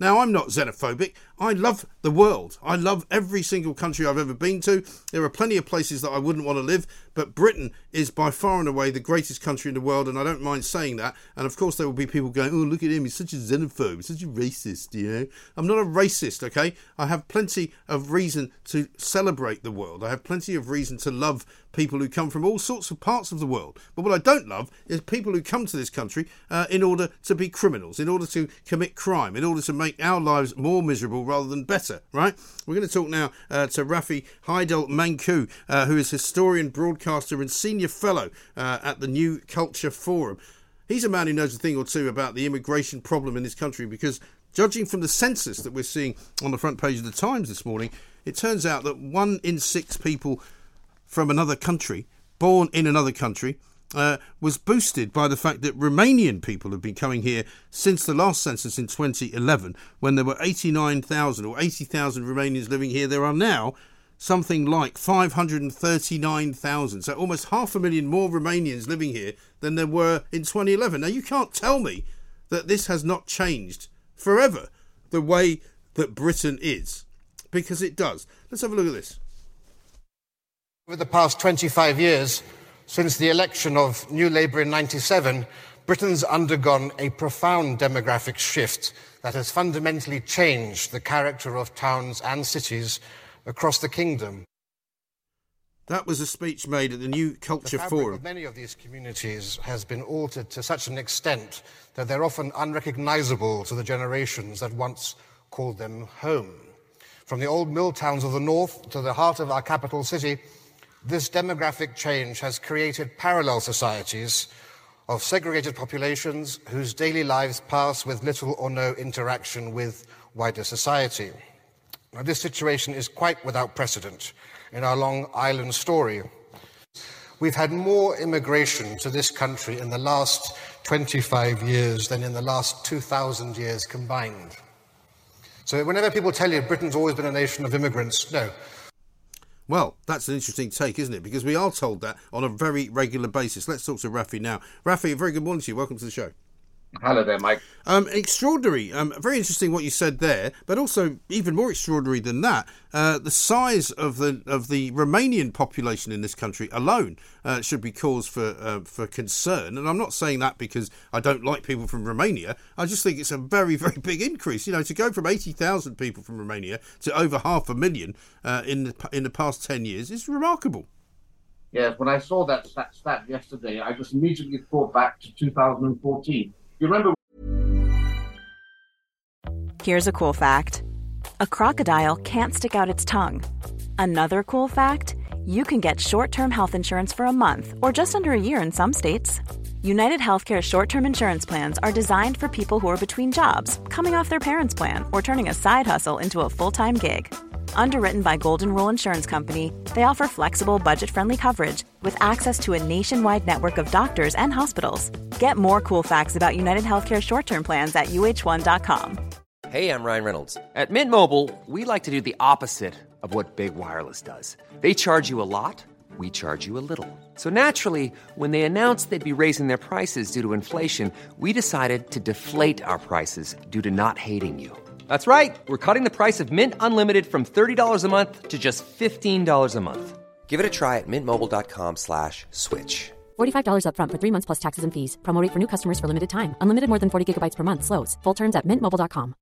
Now, I'm not xenophobic. I love the world. I love every single country I've ever been to. There are plenty of places that I wouldn't want to live, but Britain is by far and away the greatest country in the world, and I don't mind saying that. And of course, there will be people going, oh, look at him, he's such a xenophobe, he's such a racist, you know. I'm not a racist, okay? I have plenty of reason to celebrate the world. I have plenty of reason to love people who come from all sorts of parts of the world. But what I don't love is people who come to this country uh, in order to be criminals, in order to commit crime, in order to make our lives more miserable rather than better, right? We're going to talk now uh, to Rafi Haidel-Mankou, uh, who is historian, broadcaster and senior fellow uh, at the New Culture Forum. He's a man who knows a thing or two about the immigration problem in this country, because judging from the census that we're seeing on the front page of the Times this morning, it turns out that one in six people from another country, born in another country, uh, was boosted by the fact that Romanian people have been coming here since the last census in twenty eleven, when there were eighty-nine thousand or eighty thousand Romanians living here. There are now something like five hundred thirty-nine thousand, so almost half a million more Romanians living here than there were in twenty eleven. Now, you can't tell me that this has not changed forever the way that Britain is, because it does. Let's have a look at this. Over the past twenty-five years, since the election of New Labour in ninety-seven, Britain's undergone a profound demographic shift that has fundamentally changed the character of towns and cities across the kingdom. That was a speech made at the New Culture the Forum. Of many of these communities has been altered to such an extent that they're often unrecognisable to the generations that once called them home. From the old mill towns of the north to the heart of our capital city, this demographic change has created parallel societies of segregated populations whose daily lives pass with little or no interaction with wider society. Now, this situation is quite without precedent in our Long Island story. We've had more immigration to this country in the last twenty-five years than in the last two thousand years combined. So whenever people tell you Britain's always been a nation of immigrants, no. Well, that's an interesting take, isn't it? Because we are told that on a very regular basis. Let's talk to Rafi now. Rafi, a very good morning to you. Welcome to the show. Hello there, Mike. Um, extraordinary. Um, very interesting what you said there, but also even more extraordinary than that, uh, the size of the of the Romanian population in this country alone uh, should be cause for uh, for concern. And I'm not saying that because I don't like people from Romania. I just think it's a very, very big increase. You know, to go from eighty thousand people from Romania to over half a million uh, in the in the past ten years is remarkable. Yes, when I saw that stat, stat yesterday, I just immediately thought back to two thousand fourteen. You remember? Here's a cool fact. A crocodile can't stick out its tongue. Another cool fact, you can get short-term health insurance for a month or just under a year in some states. United Healthcare short-term insurance plans are designed for people who are between jobs, coming off their parents' plan, or turning a side hustle into a full-time gig. Underwritten by Golden Rule Insurance Company, they offer flexible, budget-friendly coverage with access to a nationwide network of doctors and hospitals. Get more cool facts about United Healthcare short-term plans at U H one dot com. Hey, I'm Ryan Reynolds. At Mint Mobile, we like to do the opposite of what Big Wireless does. They charge you a lot, we charge you a little. So naturally, when they announced they'd be raising their prices due to inflation, we decided to deflate our prices due to not hating you. That's right. We're cutting the price of Mint Unlimited from thirty dollars a month to just fifteen dollars a month. Give it a try at mintmobile.com slash switch. forty-five dollars up front for three months plus taxes and fees. Promo rate for new customers for limited time. Unlimited more than forty gigabytes per month. Slows full terms at mint mobile dot com.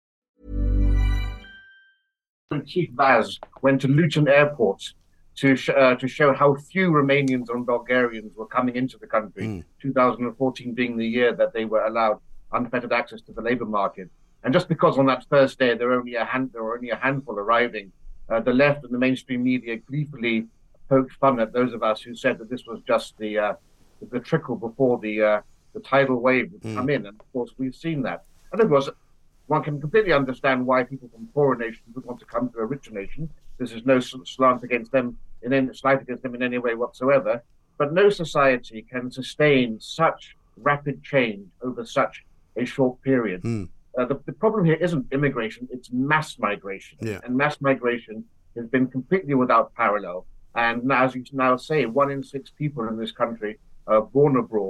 Chief Vaz went to Luton Airport to sh- uh, to show how few Romanians and Bulgarians were coming into the country, mm. two thousand fourteen being the year that they were allowed unfettered access to the labour market. And just because on that first day there were only a, hand, there were only a handful arriving, uh, the left and the mainstream media gleefully poked fun at those of us who said that this was just the uh, the trickle before the uh, the tidal wave would mm. come in. And of course, we've seen that. And of course, one can completely understand why people from poorer nations would want to come to a richer nation. This is no slant against them, in any slight against them in any way whatsoever. But no society can sustain such rapid change over such a short period. Mm. Uh, the, the problem here isn't immigration, it's mass migration. Yeah. And mass migration has been completely without parallel. And now, as you now say, one in six people in this country are born abroad.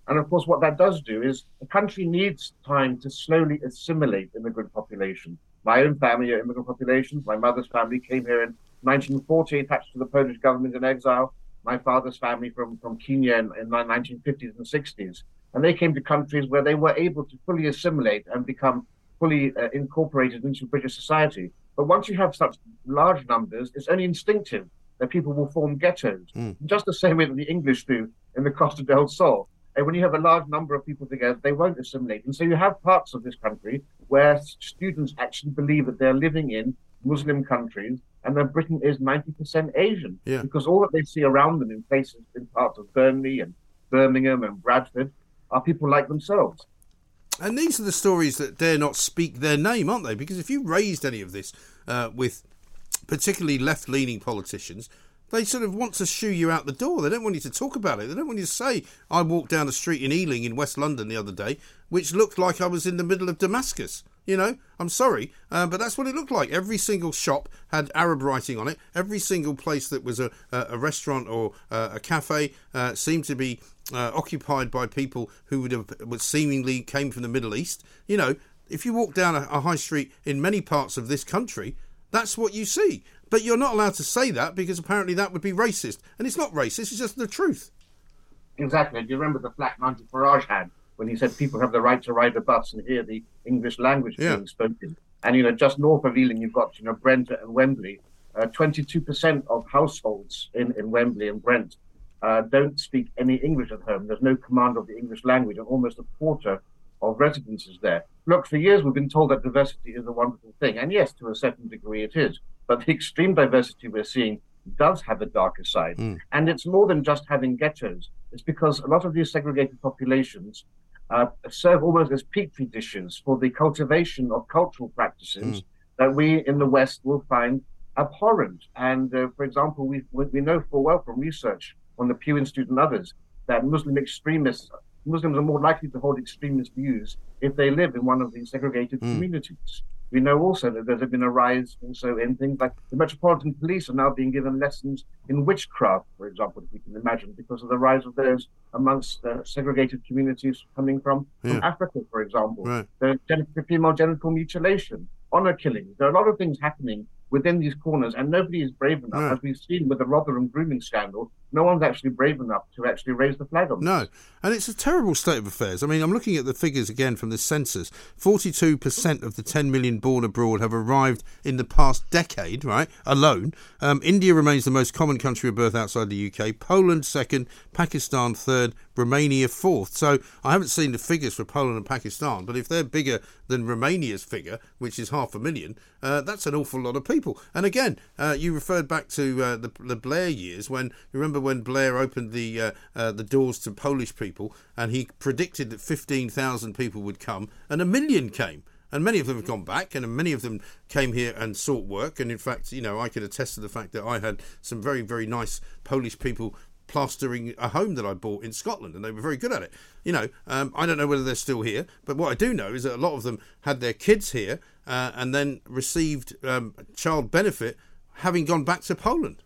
And of course, what that does do is the country needs time to slowly assimilate immigrant population. My own family are immigrant populations. My mother's family came here in nineteen forty, attached to the Polish government in exile. My father's family from, from Kenya in, in the nineteen fifties and sixties. And they came to countries where they were able to fully assimilate and become fully uh, incorporated into British society. But once you have such large numbers, it's only instinctive that people will form ghettos, mm. just the same way that the English do in the Costa del Sol. And when you have a large number of people together, they won't assimilate. And so you have parts of this country where students actually believe that they're living in Muslim countries and that Britain is ninety percent Asian, yeah. because all that they see around them in places, in parts of Burnley and Birmingham and Bradford, are people like themselves. And these are the stories that dare not speak their name, aren't they? Because if you raised any of this uh, with particularly left-leaning politicians, they sort of want to shoo you out the door. They don't want you to talk about it. They don't want you to say, I walked down the street in Ealing in West London the other day, which looked like I was in the middle of Damascus. You know, I'm sorry, uh, but that's what it looked like. Every single shop had Arab writing on it. Every single place that was a, a, a restaurant or uh, a cafe uh, seemed to be uh, occupied by people who would have would seemingly came from the Middle East. You know, if you walk down a, a high street in many parts of this country, that's what you see. But you're not allowed to say that because apparently that would be racist. And it's not racist, it's just the truth. Exactly. Do you remember the flat Nigel Farage had when he said people have the right to ride a bus and hear the English language yeah. being spoken? And, you know, just north of Ealing, you've got, you know, Brent and Wembley. Uh, twenty-two percent of households in, in Wembley and Brent uh, don't speak any English at home. There's no command of the English language, and almost a quarter of residences there. Look, for years we've been told that diversity is a wonderful thing, and yes, to a certain degree it is. But the extreme diversity we're seeing does have a darker side. Mm. And it's more than just having ghettos. It's because a lot of these segregated populations uh, serve almost as petri dishes for the cultivation of cultural practices mm. that we in the West will find abhorrent. And, uh, for example, we we know full well from research on the Pew Institute and others that Muslim extremists, Muslims are more likely to hold extremist views if they live in one of these segregated mm. communities. We know also that there's been a rise also in things like the Metropolitan Police are now being given lessons in witchcraft, for example, if we can imagine, because of the rise of those amongst uh, segregated communities coming from, yeah. from Africa, for example. Right. The gen- female genital mutilation, honor killings. There are a lot of things happening within these corners, and nobody is brave enough. Right. As we've seen with the Rotherham grooming scandal, no one's actually brave enough to actually raise the flag on this. No, and it's a terrible state of affairs. I mean, I'm looking at the figures again from the census. forty-two percent of the ten million born abroad have arrived in the past decade, right, alone. Um, India remains the most common country of birth outside the U K. Poland second, Pakistan third, Romania fourth. So I haven't seen the figures for Poland and Pakistan, but if they're bigger than Romania's figure, which is half a million, uh, that's an awful lot of people. And again, uh, you referred back to uh, the, the Blair years when, remember when Blair opened the uh, uh, the doors to Polish people and he predicted that fifteen thousand people would come and a million came. And many of them have gone back, and many of them came here and sought work. And in fact, you know, I could attest to the fact that I had some very, very nice Polish people plastering a home that I bought in Scotland, and they were very good at it. You know, um, I don't know whether they're still here, but what I do know is that a lot of them had their kids here uh, and then received um, child benefit having gone back to Poland.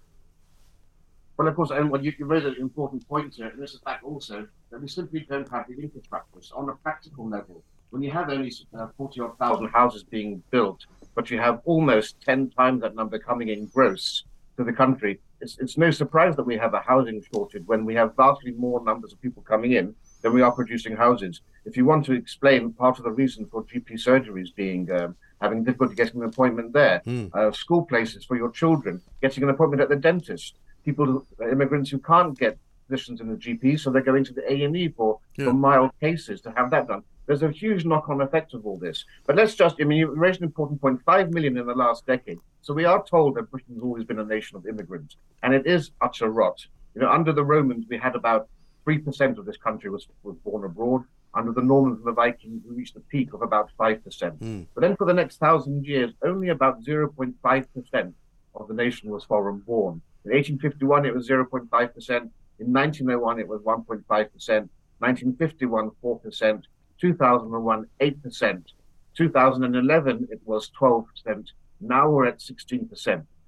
Well, of course, and well, you, you raise an important point here, and this is the fact also that we simply don't have the infrastructure. So on a practical level, when you have only uh, forty odd thousand houses being built, but you have almost ten times that number coming in gross to the country, it's, it's no surprise that we have a housing shortage when we have vastly more numbers of people coming in than we are producing houses. If you want to explain part of the reason for G P surgeries being um, having difficulty getting an appointment there, mm. uh, school places for your children, getting an appointment at the dentist, people, who, immigrants who can't get physicians in the G P, so they're going to the A and E for, yeah. for mild cases to have that done. There's a huge knock-on effect of all this. But let's just, I mean, you raised an important point, five million in the last decade. So we are told that Britain's always been a nation of immigrants, and it is utter rot. You know, under the Romans, we had about three percent of this country was, was born abroad. Under the Normans and the Vikings, we reached a peak of about five percent. Mm. But then for the next thousand years, only about zero point five percent of the nation was foreign born. In eighteen fifty-one, it was zero point five percent. In nineteen oh one, it was one point five percent. nineteen fifty-one, four percent. two thousand one, eight percent. two thousand eleven, it was twelve percent. Now we're at sixteen percent.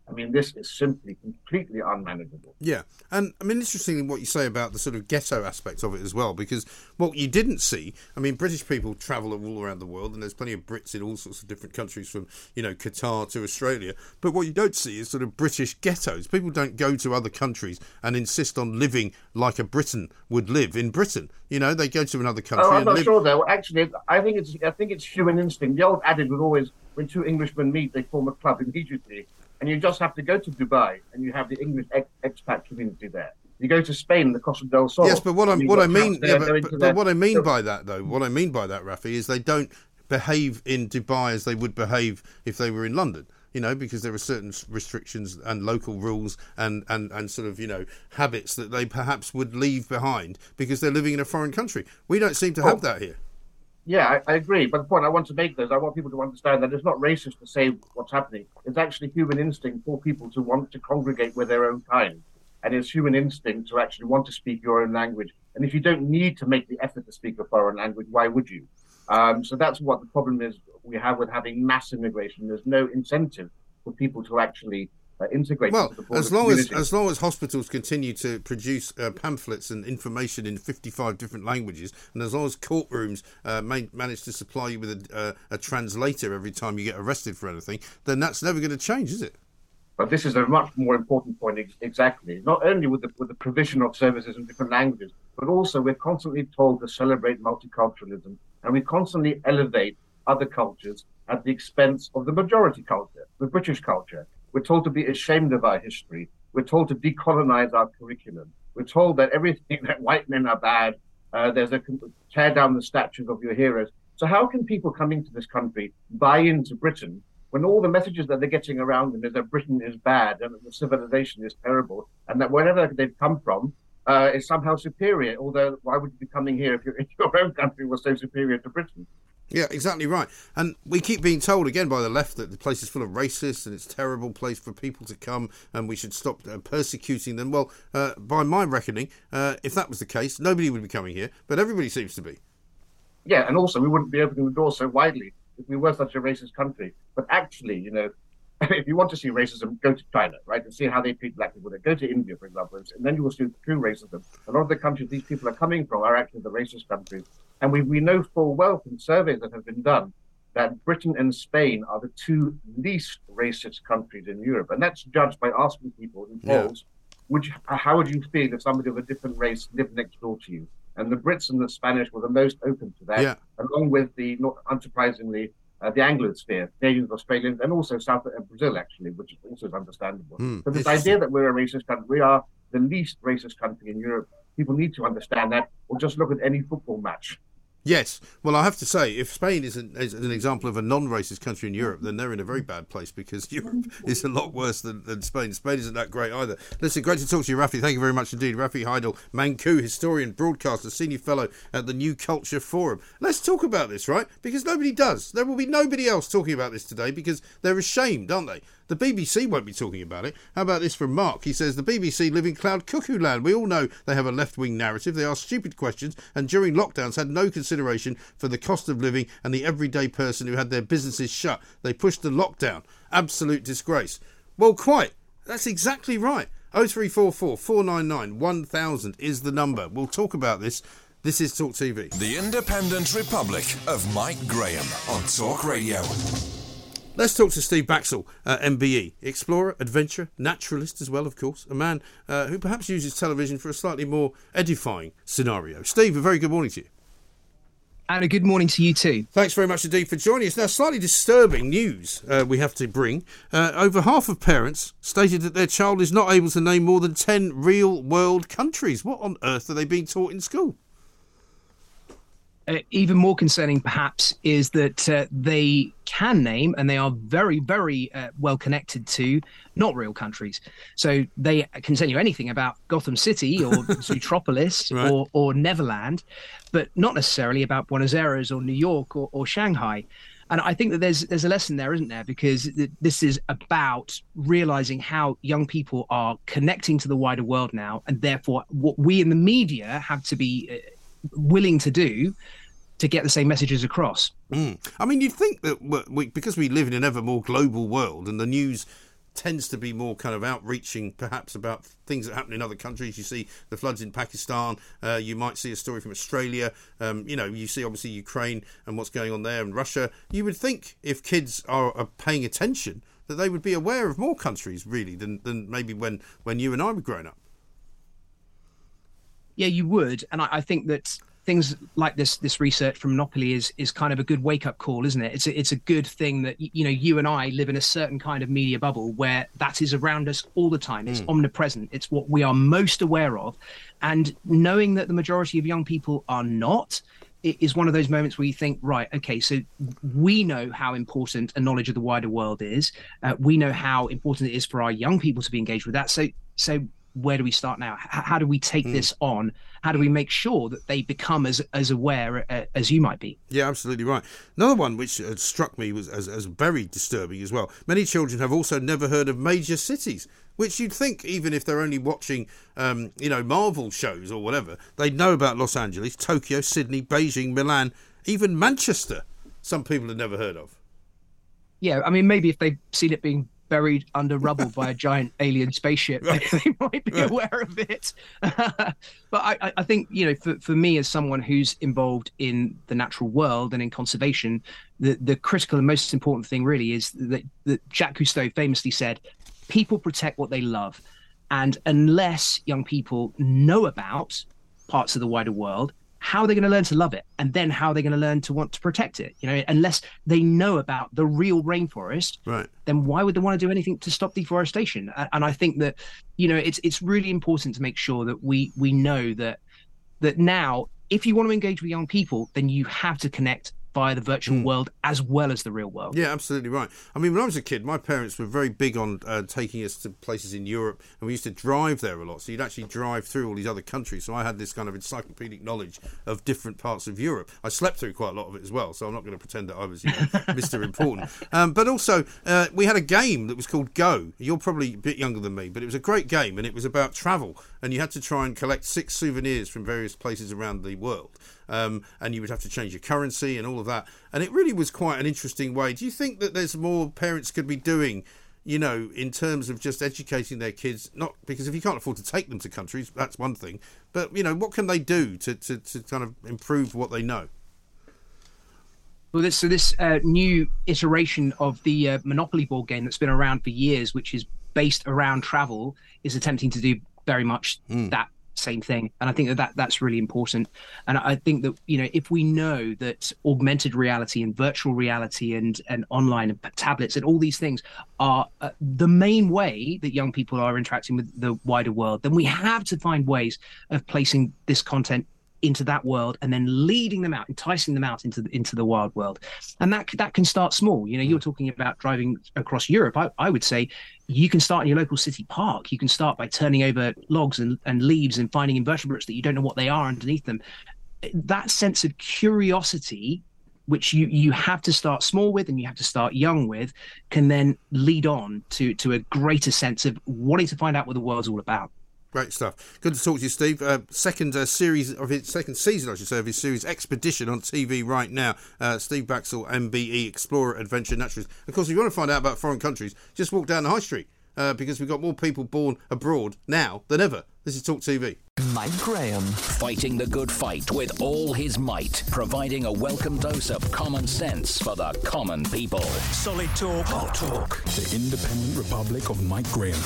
I mean, this is simply completely unmanageable. Yeah. And, I mean, interestingly, what you say about the sort of ghetto aspect of it as well, because what you didn't see, I mean, British people travel all around the world, and there's plenty of Brits in all sorts of different countries from, you know, Qatar to Australia. But what you don't see is sort of British ghettos. People don't go to other countries and insist on living like a Briton would live in Britain. You know, they go to another country. Oh, I'm and not live... sure, though. Actually, I think it's I think it's human instinct. The old adage was always, when two Englishmen meet, they form a club immediately. And you just have to go to Dubai, and you have the English ex- expat community there. You go to Spain, the Costa del Sol. Yes, but what I what I mean, yeah, but, but, but what I mean so, by that, though, what I mean by that, Rafi, is they don't behave in Dubai as they would behave if they were in London. You know, because there are certain restrictions and local rules and, and, and sort of, you know, habits that they perhaps would leave behind because they're living in a foreign country. We don't seem to have that here. Yeah, I, I agree. But the point I want to make, though, is I want people to understand that it's not racist to say what's happening. It's actually human instinct for people to want to congregate with their own kind. And it's human instinct to actually want to speak your own language. And if you don't need to make the effort to speak a foreign language, why would you? Um, so that's what the problem is we have with having mass immigration. There's no incentive for people to actually uh, integrate. Well, into the as long community. as as long as hospitals continue to produce uh, pamphlets and information in fifty-five different languages, and as long as courtrooms uh, may, manage to supply you with a, uh, a translator every time you get arrested for anything, then that's never going to change, is it? But this is a much more important point, ex- exactly. Not only with the, with the provision of services in different languages, but also we're constantly told to celebrate multiculturalism, and we constantly elevate other cultures at the expense of the majority culture, the British culture. We're told to be ashamed of our history. We're told to decolonize our curriculum. We're told that everything that white men are bad, uh, there's a tear down the statues of your heroes. So how can people coming to this country buy into Britain when all the messages that they're getting around them is that Britain is bad and that the civilization is terrible and that wherever they've come from uh, is somehow superior? Although, why would you be coming here if, if your own country was so superior to Britain? Yeah, exactly right. And we keep being told again by the left that the place is full of racists and it's a terrible place for people to come and we should stop uh, persecuting them. Well, uh, by my reckoning, uh, if that was the case, nobody would be coming here, but everybody seems to be. Yeah, and also we wouldn't be opening the door so widely if we were such a racist country. But actually, you know, if you want to see racism, go to China, right, and see how they treat black people. Go to India, for example, and then you will see true racism. A lot of the countries these people are coming from are actually the racist countries. And we, we know full well from surveys that have been done that Britain and Spain are the two least racist countries in Europe. And that's judged by asking people in polls, yeah. which, how would you feel if somebody of a different race lived next door to you? And the Brits and the Spanish were the most open to that, yeah. along with the, not unsurprisingly, uh, the Anglosphere, Canadians, Australians, and also South uh, Brazil, actually, which also is understandable. Mm, so this idea that we're a racist country, we are the least racist country in Europe. People need to understand that, or just look at any football match. Yes. Well, I have to say, if Spain is an, is an example of a non-racist country in Europe, then they're in a very bad place because Europe is a lot worse than, than Spain. Spain isn't that great either. Listen, great to talk to you, Rafi. Thank you very much indeed. Rafi Heidel, Manku, historian, broadcaster, senior fellow at the New Culture Forum. Let's talk about this, right? Because nobody does. There will be nobody else talking about this today because they're ashamed, aren't they? The B B C won't be talking about it. How about this from Mark? He says, the B B C live in cloud cuckoo land. We all know they have a left-wing narrative. They ask stupid questions and during lockdowns had no consideration for the cost of living and the everyday person who had their businesses shut. They pushed the lockdown. Absolute disgrace. Well, quite. That's exactly right. oh three four four, four nine nine, one thousand is the number. We'll talk about this. This is Talk T V. The Independent Republic of Mike Graham on Talk Radio. Let's talk to Steve Baxell, uh, M B E, explorer, adventurer, naturalist as well, of course, a man uh, who perhaps uses television for a slightly more edifying scenario. Steve, a very good morning to you. And a good morning to you too. Thanks very much indeed for joining us. Now, slightly disturbing news uh, we have to bring. Uh, over half of parents stated that their child is not able to name more than ten real-world countries. What on earth are they being taught in school? Uh, even more concerning, perhaps, is that uh, they can name, and they are very, very uh, well connected to, not real countries. So they can tell you anything about Gotham City or Zootropolis right. or, or Neverland, but not necessarily about Buenos Aires or New York or, or Shanghai. And I think that there's there's a lesson there, isn't there? Because this is about realizing how young people are connecting to the wider world now, and therefore what we in the media have to be Uh, willing to do to get the same messages across. Mm. I mean, you'd think that we, because we live in an ever more global world and the news tends to be more kind of outreaching, perhaps, about things that happen in other countries. You see the floods in Pakistan. Uh, you might see a story from Australia. Um, you know, you see obviously Ukraine and what's going on there, and Russia. You would think if kids are, are paying attention that they would be aware of more countries, really, than, than maybe when, when you and I were growing up. Yeah, you would. And I, I think that things like this this research from Monopoly is is kind of a good wake-up call, isn't it? It's a, it's a good thing that, you know, you and I live in a certain kind of media bubble where that is around us all the time. It's mm. omnipresent. It's what we are most aware of. And knowing that the majority of young people are not, it is one of those moments where you think, right, okay, so we know how important a knowledge of the wider world is. Uh, we know how important it is for our young people to be engaged with that. So so where do we start now? H- how do we take mm. this on? How do we make sure that they become as as aware uh, as you might be? Yeah, absolutely right. Another one which uh, struck me was as, as very disturbing as well. Many children have also never heard of major cities, which you'd think, even if they're only watching, um, you know, Marvel shows or whatever, they'd know about Los Angeles, Tokyo, Sydney, Beijing, Milan, even Manchester. Some people have never heard of. Yeah, I mean, maybe if they've seen it being buried under rubble by a giant alien spaceship, right. they might be right. aware of it. But I, I think, you know, for, for me as someone who's involved in the natural world and in conservation, the, the critical and most important thing really is that, that Jacques Cousteau famously said, people protect what they love. And unless young people know about parts of the wider world, how are they going to learn to love it? And then how are they going to learn to want to protect it? You know, unless they know about the real rainforest, right. then why would they want to do anything to stop deforestation? And I think that, you know, it's it's really important to make sure that we we know that that now, if you want to engage with young people, then you have to connect via the virtual mm. world as well as the real world. Yeah, absolutely right. I mean, when I was a kid, my parents were very big on uh, taking us to places in Europe, and we used to drive there a lot. So you'd actually drive through all these other countries. So I had this kind of encyclopedic knowledge of different parts of Europe. I slept through quite a lot of it as well, so I'm not going to pretend that I was, you know, Mister Important. Um, but also, uh, we had a game that was called Go. You're probably a bit younger than me, but it was a great game, and it was about travel. And you had to try and collect six souvenirs from various places around the world. Um, and you would have to change your currency and all of that. And it really was quite an interesting way. Do you think that there's more parents could be doing, you know, in terms of just educating their kids? Not because if you can't afford to take them to countries, that's one thing. But, you know, what can they do to, to, to kind of improve what they know? Well, this, so this uh, new iteration of the uh, Monopoly board game that's been around for years, which is based around travel, is attempting to do very much mm. that same thing. And I think that, that that's really important. And I think that, you know, if we know that augmented reality and virtual reality and, and online and tablets and all these things are uh, the main way that young people are interacting with the wider world, then we have to find ways of placing this content into that world and then leading them out, enticing them out into the, into the wild world. And that that can start small. You know, you're talking about driving across Europe. I, I would say you can start in your local city park. You can start by turning over logs and, and leaves and finding invertebrates that you don't know what they are underneath them. That sense of curiosity, which you, you have to start small with and you have to start young with, can then lead on to, to a greater sense of wanting to find out what the world's all about. Great stuff. Good to talk to you, Steve. Uh, second uh, series of his second season, I should say, of his series Expedition on T V right now. Uh, Steve Baxall, M B E, Explorer, Adventure, Naturalist. Of course, if you want to find out about foreign countries, just walk down the high street uh, because we've got more people born abroad now than ever. This is Talk T V. Mike Graham. Fighting the good fight with all his might, providing a welcome dose of common sense for the common people. Solid talk. Hot talk. The Independent Republic of Mike Graham.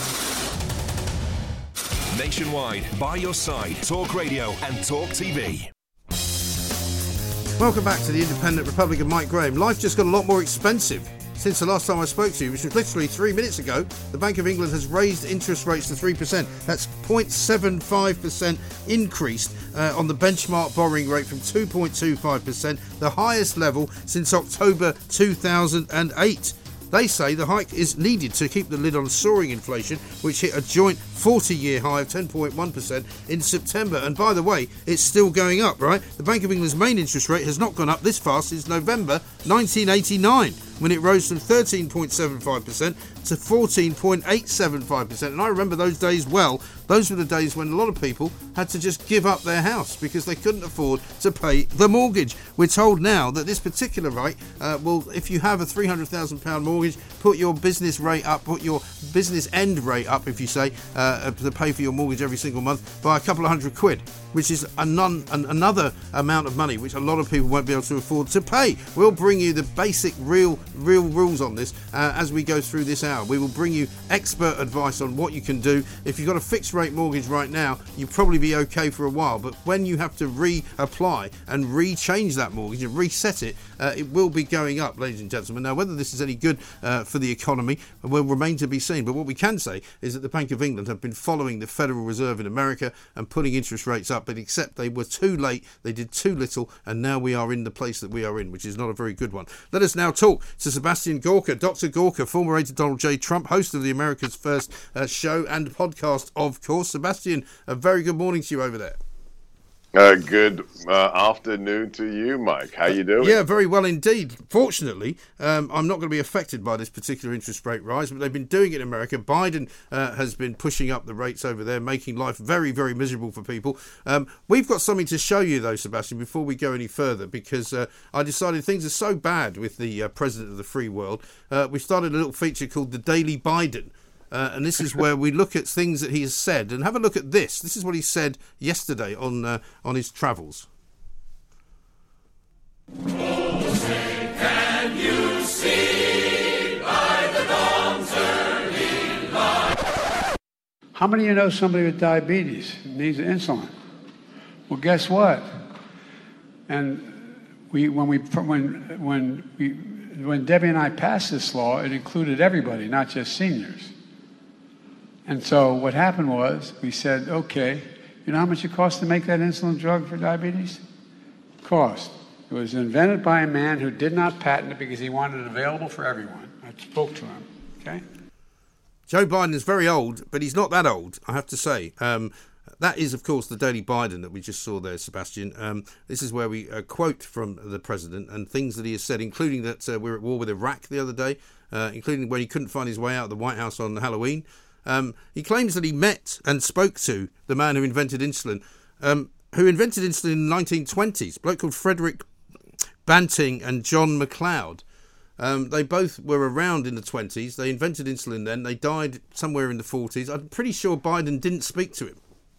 Nationwide, by your side, Talk Radio and Talk T V. Welcome back to the Independent Republic of Mike Graham. Life just got a lot more expensive since the last time I spoke to you, which was literally three minutes ago. The Bank of England has raised interest rates to three percent. That's zero point seven five percent increased uh, on the benchmark borrowing rate from two point two five percent, the highest level since October two thousand eight. They say the hike is needed to keep the lid on soaring inflation, which hit a joint forty-year high of ten point one percent in September. And by the way, it's still going up, right? The Bank of England's main interest rate has not gone up this fast since November nineteen eighty-nine. when it rose from thirteen point seven five percent to fourteen point eight seven five percent. And I remember those days well. Those were the days when a lot of people had to just give up their house because they couldn't afford to pay the mortgage. We're told now that this particular rate uh, will, if you have a three hundred thousand pounds mortgage, put your business rate up, put your business end rate up, if you say, uh, to pay for your mortgage every single month by a couple of hundred quid, which is a non, an, another amount of money which a lot of people won't be able to afford to pay. We'll bring you the basic real real rules on this uh, as we go through this hour. We will bring you expert advice on what you can do. If you've got a fixed rate mortgage right now, you'll probably be okay for a while, but when you have to reapply and re-change that mortgage and reset it, uh, it will be going up, ladies and gentlemen. Now, whether this is any good uh, for the economy will remain to be seen, but what we can say is that the Bank of England have been following the Federal Reserve in America and putting interest rates up, but except they were too late, they did too little, and now we are in the place that we are in, which is not a very good one. Let us now talk to Sebastian Gorka. Doctor Gorka, former aide to Donald J. Trump, host of the America's First uh, show and podcast, of course. Sebastian, a very good morning to you over there. Uh, good uh, afternoon to you, Mike. How you doing? Yeah, very well indeed. Fortunately, um, I'm not going to be affected by this particular interest rate rise, but they've been doing it in America. Biden uh, has been pushing up the rates over there, making life very, very miserable for people. Um, we've got something to show you, though, Sebastian, before we go any further, because uh, I decided things are so bad with the uh, president of the free world. Uh, we started a little feature called The Daily Biden. Uh, and this is where we look at things that he has said. And have a look at this. This is what he said yesterday on uh, on his travels. Oh, say, can you see by the dawn's early light? How many of you know somebody with diabetes needs insulin? Well, guess what? And we when we when when we when Debbie and I passed this law, it included everybody, not just seniors. And so what happened was we said, okay, you know how much it costs to make that insulin drug for diabetes? Cost. It was invented by a man who did not patent it because he wanted it available for everyone. I spoke to him, okay? Joe Biden is very old, but he's not that old, I have to say. Um, that is, of course, the Daily Biden that we just saw there, Sebastian. Um, this is where we uh, quote from the president and things that he has said, including that uh, we're at war with Iraq the other day, uh, including when he couldn't find his way out of the White House on Halloween. Um, he claims that he met and spoke to the man who invented insulin, um, who invented insulin in the nineteen twenties, a bloke called Frederick Banting and John McLeod. Um, they both were around in the twenties. They invented insulin then. They died somewhere in the forties. I'm pretty sure Biden didn't speak to him.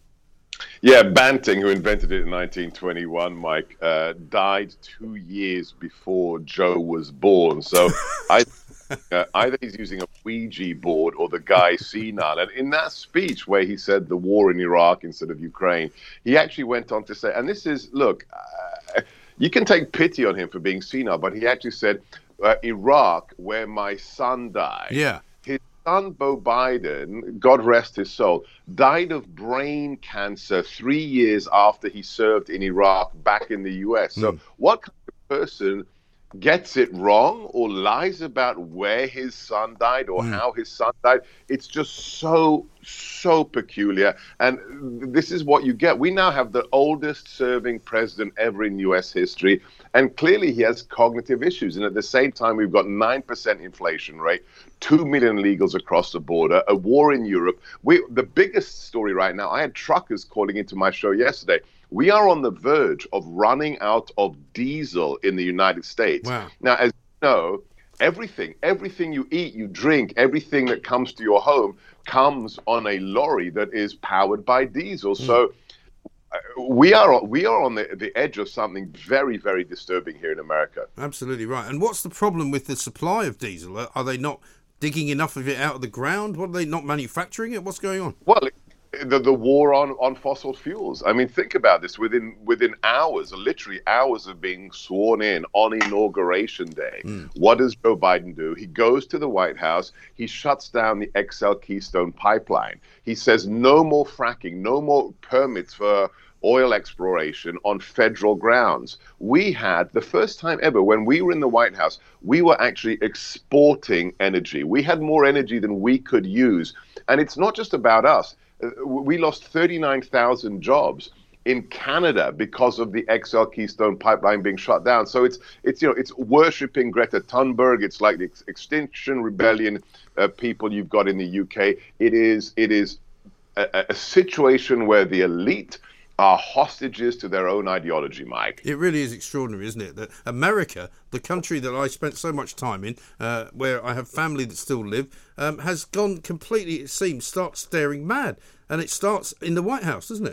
Yeah, Banting, who invented it in nineteen twenty-one, Mike, uh, died two years before Joe was born. So I... Uh, either he's using a Ouija board or the guy senile. And in that speech where he said the war in Iraq instead of Ukraine, he actually went on to say, and this is, look, uh, you can take pity on him for being senile, but he actually said, uh, Iraq, where my son died. Yeah. His son, Beau Biden, God rest his soul, died of brain cancer three years after he served in Iraq back in the U S. So mm. what kind of person gets it wrong or lies about where his son died or mm. how his son died? It's just so, so peculiar. And this is what you get. We now have the oldest serving president ever in U S history. And clearly he has cognitive issues. And at the same time, we've got nine percent inflation rate, two million illegals across the border, a war in Europe. We, the biggest story right now, I had truckers calling into my show yesterday. We are on the verge of running out of diesel in the United States. Wow. Now, as you know, everything, everything you eat, you drink, everything that comes to your home comes on a lorry that is powered by diesel. Mm. So uh, we are we are on the, the edge of something very, very disturbing here in America. Absolutely right. And what's the problem with the supply of diesel? Are, are they not digging enough of it out of the ground? What, are they not manufacturing it? What's going on? Well, it, The, the war on, on fossil fuels. I mean, think about this. Within within hours, literally hours of being sworn in on Inauguration Day, mm. what does Joe Biden do? He goes to the White House. He shuts down the X L Keystone pipeline. He says no more fracking, no more permits for oil exploration on federal grounds. We had, the first time ever, when we were in the White House, we were actually exporting energy. We had more energy than we could use. And it's not just about us. We lost thirty-nine thousand jobs in Canada because of the X L Keystone pipeline being shut down. So it's it's you know it's worshipping Greta Thunberg. It's like the Ex- Extinction Rebellion uh, people you've got in the U K. It is it is a, a situation where the elite are hostages to their own ideology, Mike. It really is extraordinary, isn't it? That America, the country that I spent so much time in, uh, where I have family that still live, um, has gone completely, it seems, starts staring mad. And it starts in the White House, doesn't it?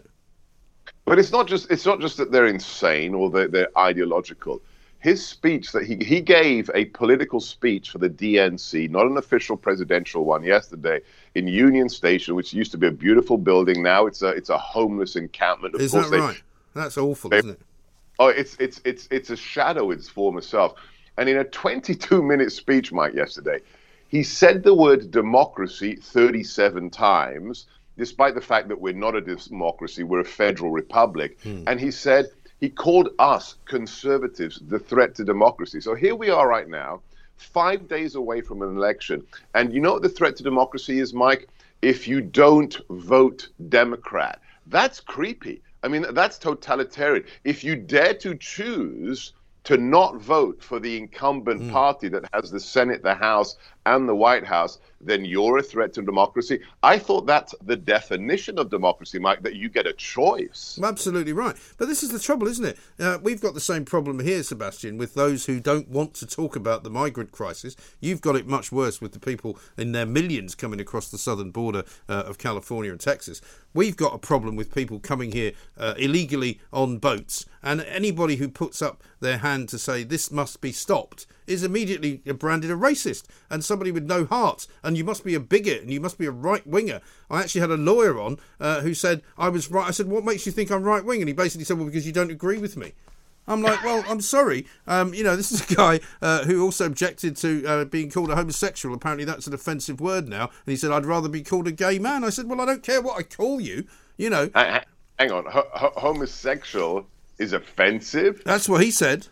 But it's not just it's not just that they're insane or they're, they're ideological. His speech that he, he gave a political speech for the D N C, not an official presidential one, yesterday in Union Station, which used to be a beautiful building. Now it's a it's a homeless encampment. Of is course, that they, right? That's awful, they, isn't it? Oh, it's it's it's it's a shadow of its former self. And in a twenty-two minute speech, Mike, yesterday, he said the word democracy thirty-seven times, despite the fact that we're not a democracy, we're a federal republic. Hmm. And he said, he called us conservatives the threat to democracy. So here we are right now, five days away from an election. And you know what the threat to democracy is, Mike? If you don't vote Democrat. That's creepy. I mean, that's totalitarian. If you dare to choose to not vote for the incumbent mm. party that has the Senate, the House, and the White House, then you're a threat to democracy. I thought that's the definition of democracy, Mike, that you get a choice. Absolutely right. But this is the trouble, isn't it? Uh, we've got the same problem here, Sebastian, with those who don't want to talk about the migrant crisis. You've got it much worse with the people in their millions coming across the southern border uh, of California and Texas. We've got a problem with people coming here uh, illegally on boats, and anybody who puts up their hand to say this must be stopped is immediately branded a racist and somebody with no heart, and you must be a bigot and you must be a right-winger. I actually had a lawyer on uh, who said I was right. I said, what makes you think I'm right-wing? And he basically said, well, because you don't agree with me. I'm like, well, I'm sorry. Um, you know, this is a guy uh, who also objected to uh, being called a homosexual. Apparently that's an offensive word now. And he said, I'd rather be called a gay man. I said, well, I don't care what I call you, you know. Uh, hang on, H- h- homosexual is offensive? That's what he said.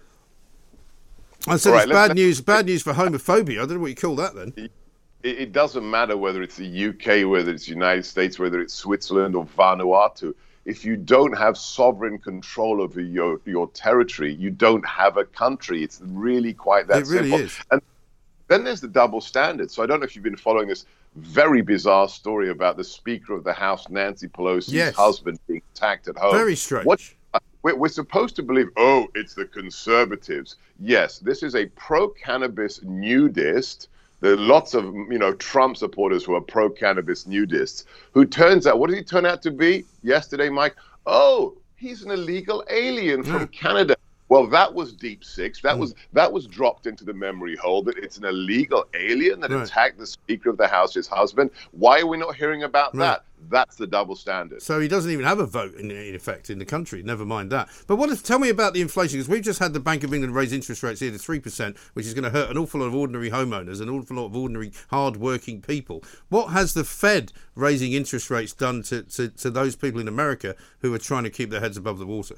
I said, right, it's bad news bad news for homophobia. I don't know what you call that then. It, it doesn't matter whether it's the U K, whether it's the United States, whether it's Switzerland or Vanuatu. If you don't have sovereign control over your, your territory, you don't have a country. It's really quite that it really simple. Is. And then there's the double standard. So I don't know if you've been following this very bizarre story about the Speaker of the House, Nancy Pelosi's yes. husband, being attacked at home. Very strange. What, we're supposed to believe, oh, it's the conservatives. Yes, this is a pro-cannabis nudist. There are lots of, you know, Trump supporters who are pro-cannabis nudists, who turns out, what did he turn out to be yesterday, Mike? Oh, he's an illegal alien from yeah. Canada. Well, that was deep six. That mm. was that was dropped into the memory hole that it's an illegal alien that right. attacked the Speaker of the House, his husband. Why are we not hearing about right. that? That's the double standard. So he doesn't even have a vote, in, in effect, in the country. Never mind that. But what if, tell me about the inflation, because we've just had the Bank of England raise interest rates here to three percent, which is going to hurt an awful lot of ordinary homeowners, an awful lot of ordinary, hard-working people. What has the Fed raising interest rates done to, to, to those people in America who are trying to keep their heads above the water?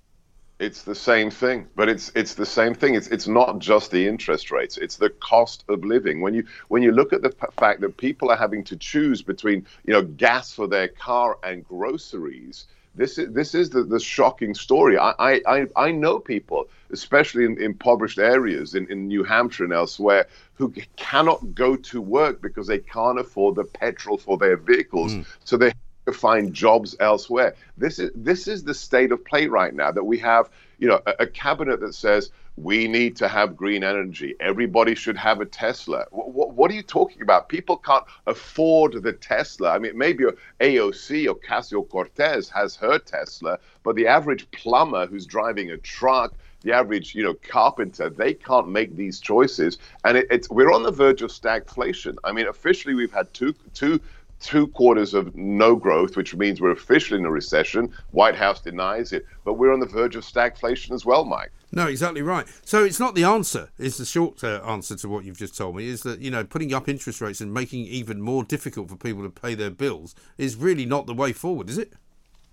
It's the same thing, but it's it's the same thing. It's it's not just the interest rates. It's the cost of living. When you when you look at the p- fact that people are having to choose between, you know, gas for their car and groceries, this is this is the, the shocking story. I, I, I know people, especially in impoverished areas in, in New Hampshire and elsewhere, who cannot go to work because they can't afford the petrol for their vehicles. Mm. So they to find jobs elsewhere. This is this is the state of play right now, that we have, you know, a, a cabinet that says we need to have green energy. Everybody should have a Tesla. W- w- what are you talking about? People can't afford the Tesla. I mean, maybe A O C or Ocasio-Cortez has her Tesla, but the average plumber who's driving a truck, the average, you know, carpenter, they can't make these choices. And it, it's we're on the verge of stagflation. I mean, officially, we've had two two. Two quarters of no growth, which means we're officially in a recession. White House denies it, but we're on the verge of stagflation as well, Mike. No, exactly right. So it's not the answer. It's the short uh, answer to what you've just told me, is that, you know, putting up interest rates and making it even more difficult for people to pay their bills is really not the way forward, is it?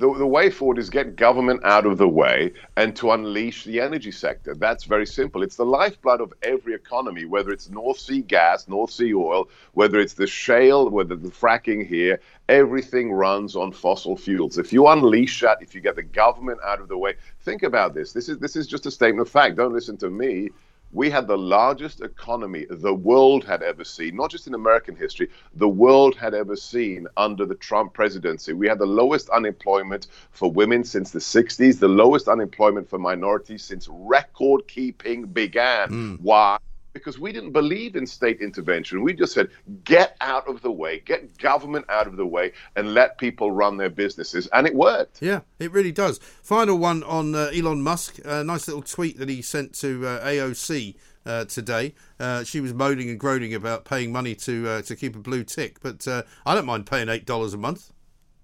The, the way forward is get government out of the way and to unleash the energy sector. That's very simple. It's the lifeblood of every economy, whether it's North Sea gas, North Sea oil, whether it's the shale, whether the fracking here, everything runs on fossil fuels. If you unleash that, if you get the government out of the way, think about this. This is, this is just a statement of fact. Don't listen to me. We had the largest economy the world had ever seen, not just in American history, the world had ever seen under the Trump presidency. We had the lowest unemployment for women since the sixties, the lowest unemployment for minorities since record keeping began. Mm. Why? Because we didn't believe in state intervention. We just said, get out of the way, get government out of the way, and let people run their businesses. And it worked. Yeah, it really does. Final one on uh, Elon Musk. A nice little tweet that he sent to uh, A O C uh, today. Uh, she was moaning and groaning about paying money to uh, to keep a blue tick. But uh, I don't mind paying eight dollars a month.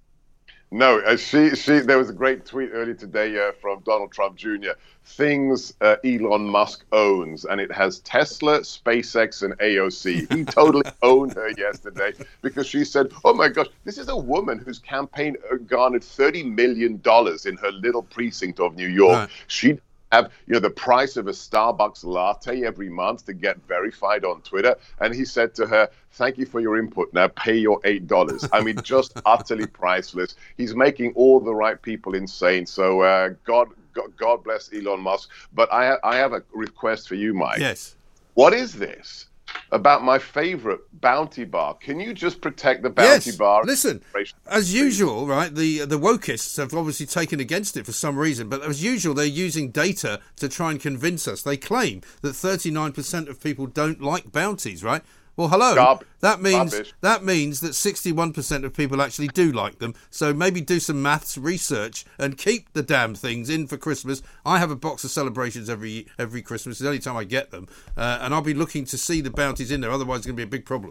No, uh, she, she, there was a great tweet earlier today uh, from Donald Trump Junior Things uh, Elon Musk owns, and it has Tesla, SpaceX, and A O C. He totally owned her yesterday because she said, oh my gosh, this is a woman whose campaign garnered thirty million dollars in her little precinct of New York. Right. She have, you know, the price of a Starbucks latte every month to get verified on Twitter. And he said to her, thank you for your input. Now pay your eight dollars. I mean, just utterly priceless. He's making all the right people insane. So uh, God, God, God bless Elon Musk. But I, ha- I have a request for you, Mike. Yes. What is this about my favorite Bounty Bar? Can you just protect the Bounty yes. Bar? Listen, as usual, right, the the wokists have obviously taken against it for some reason, but as usual, they're using data to try and convince us. They claim that thirty-nine percent of people don't like bounties, right? Well, hello. Garbage. That means Garbage. that means that sixty-one percent of people actually do like them. So maybe do some maths research and keep the damn things in for Christmas. I have a box of Celebrations every every Christmas. It's the only time I get them, uh, and I'll be looking to see the bounties in there. Otherwise, it's going to be a big problem.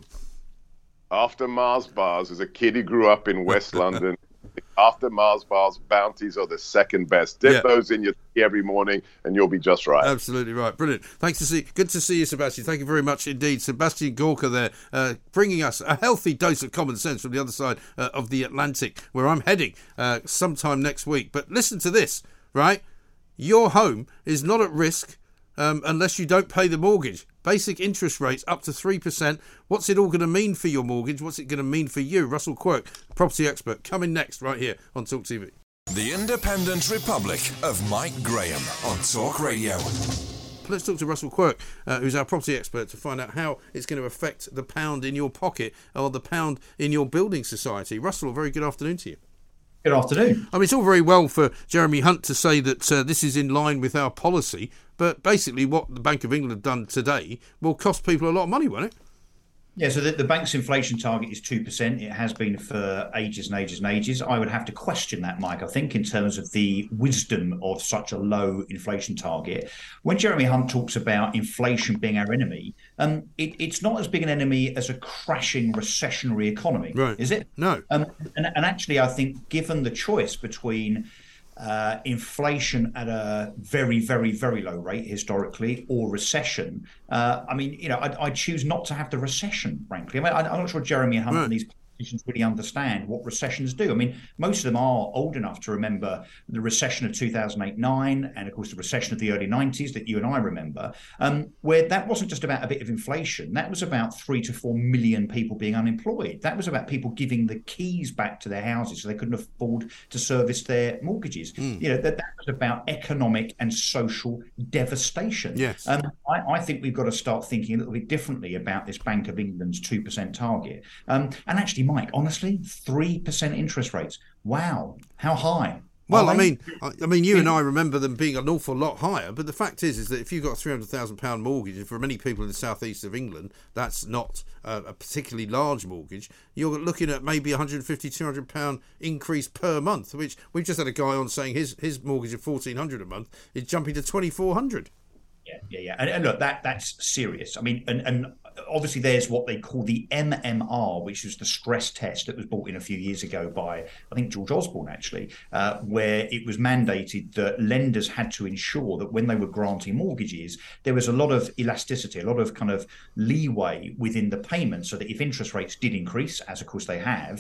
After Mars bars, as a kid who grew up in West London, after Mars bars, bounties are the second best. Dip Yeah. those in your tea every morning, and you'll be just right. Absolutely right. Brilliant. Thanks to see. Good to see you, Sebastian. Thank you very much indeed. Sebastian Gorka there, uh, bringing us a healthy dose of common sense from the other side uh, of the Atlantic, where I'm heading uh, sometime next week. But listen to this, right? Your home is not at risk um, unless you don't pay the mortgage. Basic interest rates up to three percent. What's it all going to mean for your mortgage? What's it going to mean for you? Russell Quirk, property expert, coming next right here on Talk T V. The Independent Republic of Mike Graham on Talk Radio. Let's talk to Russell Quirk, uh, who's our property expert, to find out how it's going to affect the pound in your pocket or the pound in your building society. Russell, a very good afternoon to you. Good afternoon. I mean, it's all very well for Jeremy Hunt to say that uh, this is in line with our policy, but basically what the Bank of England have done today will cost people a lot of money, won't it? Yeah, so the, the bank's inflation target is two percent. It has been for ages and ages and ages. I would have to question that, Mike, I think, in terms of the wisdom of such a low inflation target. When Jeremy Hunt talks about inflation being our enemy, um, it, it's not as big an enemy as a crashing recessionary economy, right. is it? No. Um, and, and actually, I think given the choice between Uh, inflation at a very, very, very low rate historically, or recession. Uh, I mean, you know, I'd, I'd choose not to have the recession, frankly. I mean, I'm not sure Jeremy Hunt Right. and these politicians really understand what recessions do. I mean, most of them are old enough to remember the recession of two thousand eight nine, and of course the recession of the early nineties that you and I remember, um, where that wasn't just about a bit of inflation. That was about three to four million people being unemployed. That was about people giving the keys back to their houses so they couldn't afford to service their mortgages. Mm. You know, that, that was about economic and social devastation. Yes. Um, I, I think we've got to start thinking a little bit differently about this Bank of England's two percent target. Um, and actually, Mike, honestly, three percent interest rates. Wow. How high? Well, Are I they? mean, I, I mean, you and I remember them being an awful lot higher. But the fact is, is that if you've got a three hundred thousand pound mortgage, and for many people in the southeast of England, that's not uh, a particularly large mortgage. You're looking at maybe one hundred fifty, two hundred pound increase per month. Which we've just had a guy on saying his his mortgage of fourteen hundred a month is jumping to twenty four hundred. Yeah, yeah, yeah. And, and look, that that's serious. I mean, and, and obviously there's what they call the M M R, which was the stress test that was brought in a few years ago by, I think, George Osborne, actually, uh, where it was mandated that lenders had to ensure that when they were granting mortgages, there was a lot of elasticity, a lot of kind of leeway within the payment so that if interest rates did increase, as of course they have,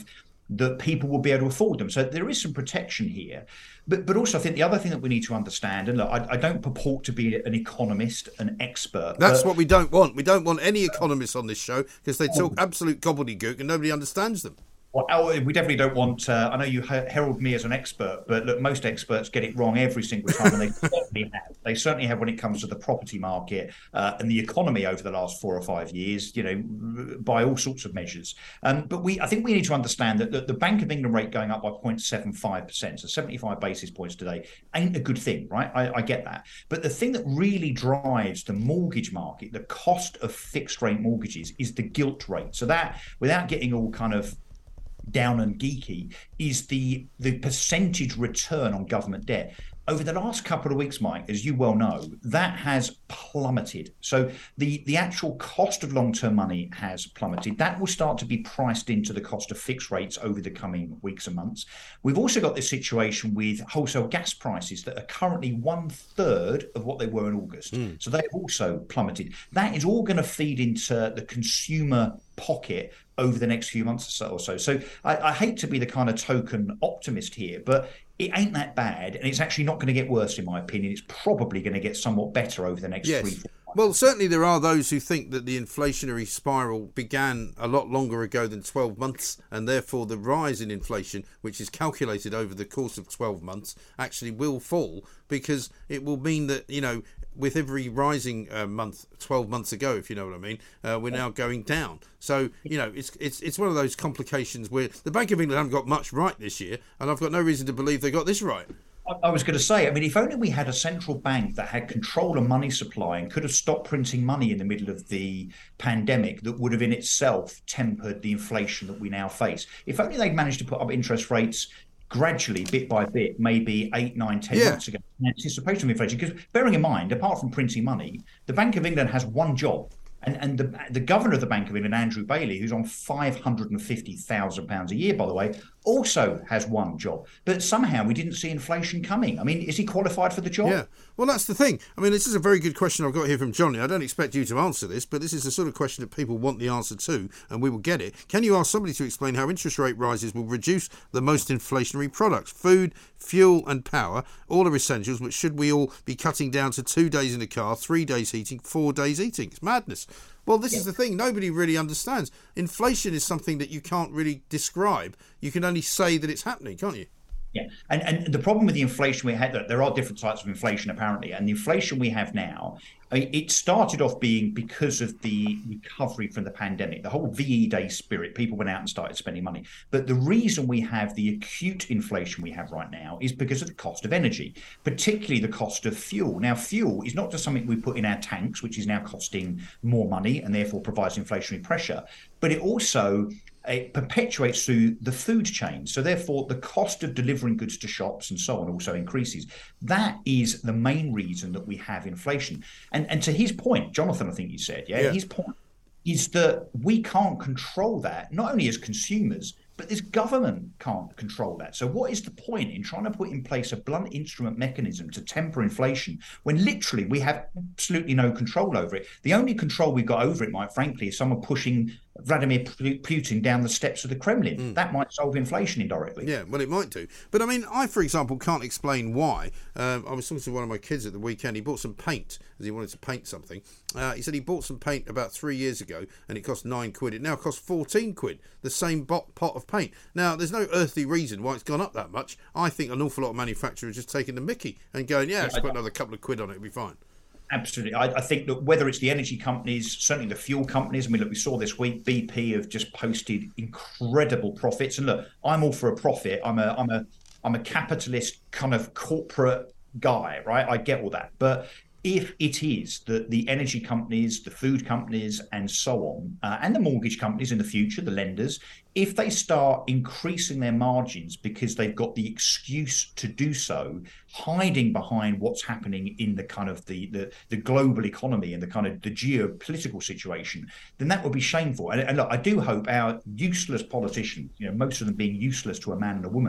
that people will be able to afford them. So there is some protection here. But but also I think the other thing that we need to understand, and look, I, I don't purport to be an economist, an expert. That's but, what we don't want. We don't want any economists on this show because they talk absolute gobbledygook and nobody understands them. Well, we definitely don't want. Uh, I know you herald me as an expert, but look, most experts get it wrong every single time, and they certainly have. They certainly have when it comes to the property market uh, and the economy over the last four or five years. You know, by all sorts of measures. Um, but we, I think, we need to understand that the, the Bank of England rate going up by zero point seven five percent, so seventy-five basis points today, ain't a good thing, right? I, I get that. But the thing that really drives the mortgage market, the cost of fixed rate mortgages, is the gilt rate. So that, without getting all kind of down and geeky, is the the percentage return on government debt. Over the last couple of weeks, Mike, as you well know, that has plummeted. So the, the actual cost of long-term money has plummeted. That will start to be priced into the cost of fixed rates over the coming weeks and months. We've also got this situation with wholesale gas prices that are currently one third of what they were in August. Mm. So they've also plummeted. That is all going to feed into the consumer pocket over the next few months or so. So I, I hate to be the kind of token optimist here, but it ain't that bad, and it's actually not going to get worse, in my opinion. It's probably going to get somewhat better over the next yes. three, four months. Well, certainly there are those who think that the inflationary spiral began a lot longer ago than twelve months, and therefore the rise in inflation, which is calculated over the course of twelve months, actually will fall, because it will mean that, you know, with every rising uh, month, twelve months ago, if you know what I mean, uh, we're now going down. So, you know, it's it's it's one of those complications where the Bank of England haven't got much right this year, and I've got no reason to believe they got this right. I was going to say, I mean, if only we had a central bank that had control of money supply and could have stopped printing money in the middle of the pandemic, that would have in itself tempered the inflation that we now face. If only they'd managed to put up interest rates gradually, bit by bit, maybe eight, nine, ten yeah. months ago, in anticipation of inflation. Because bearing in mind, apart from printing money, the Bank of England has one job. And, and the, the governor of the Bank of England, Andrew Bailey, who's on five hundred fifty thousand pounds a year, by the way, also has one job. But somehow we didn't see inflation coming. I mean, is he qualified for the job? Yeah. Well, that's the thing. I mean, this is a very good question I've got here from Johnny. I don't expect you to answer this, but this is the sort of question that people want the answer to, and we will get it. Can you ask somebody to explain how interest rate rises will reduce the most inflationary products? Food, fuel and power, all are essentials, but should we all be cutting down to two days in the car, three days heating, four days eating? It's madness. Well, this yeah. is the thing. Nobody really understands. Inflation is something that you can't really describe. You can only say that it's happening, can't you? Yeah, and and the problem with the inflation we had, that there are different types of inflation apparently, and the inflation we have now, it started off being because of the recovery from the pandemic, the whole V E Day spirit. People went out and started spending money. But the reason we have the acute inflation we have right now is because of the cost of energy, particularly the cost of fuel. Now, fuel is not just something we put in our tanks, which is now costing more money and therefore provides inflationary pressure, but it also it perpetuates through the food chain. So therefore, the cost of delivering goods to shops and so on also increases. That is the main reason that we have inflation. And and to his point, Jonathan, I think you said, yeah, yeah. his point is that we can't control that, not only as consumers, but this government can't control that. So what is the point in trying to put in place a blunt instrument mechanism to temper inflation when literally we have absolutely no control over it? The only control we've got over it, Mike, frankly, is someone pushing Vladimir Putin down the steps of the Kremlin. Mm. That might solve inflation indirectly. Yeah, well, it might do. But, I mean, I, for example, can't explain why. Um, I was talking to one of my kids at the weekend. He bought some paint, as he wanted to paint something. Uh, he said he bought some paint about three years ago, and it cost nine quid. It now costs fourteen quid, the same bot, pot of paint. Now, there's no earthly reason why it's gone up that much. I think an awful lot of manufacturers are just taking the mickey and going, yeah, let's put another couple of quid on it, it'll be fine. Absolutely. I, I think that whether it's the energy companies, certainly the fuel companies, I mean, look, we saw this week, B P have just posted incredible profits. And look, I'm all for a profit. I'm a, I'm a, I'm a capitalist kind of corporate guy, right? I get all that. But if it is that the energy companies, the food companies and so on, uh, and the mortgage companies in the future, the lenders, if they start increasing their margins because they've got the excuse to do so, hiding behind what's happening in the kind of the the, the global economy and the kind of the geopolitical situation, then that would be shameful. And, and look, I do hope our useless politicians, you know, most of them being useless to a man and a woman,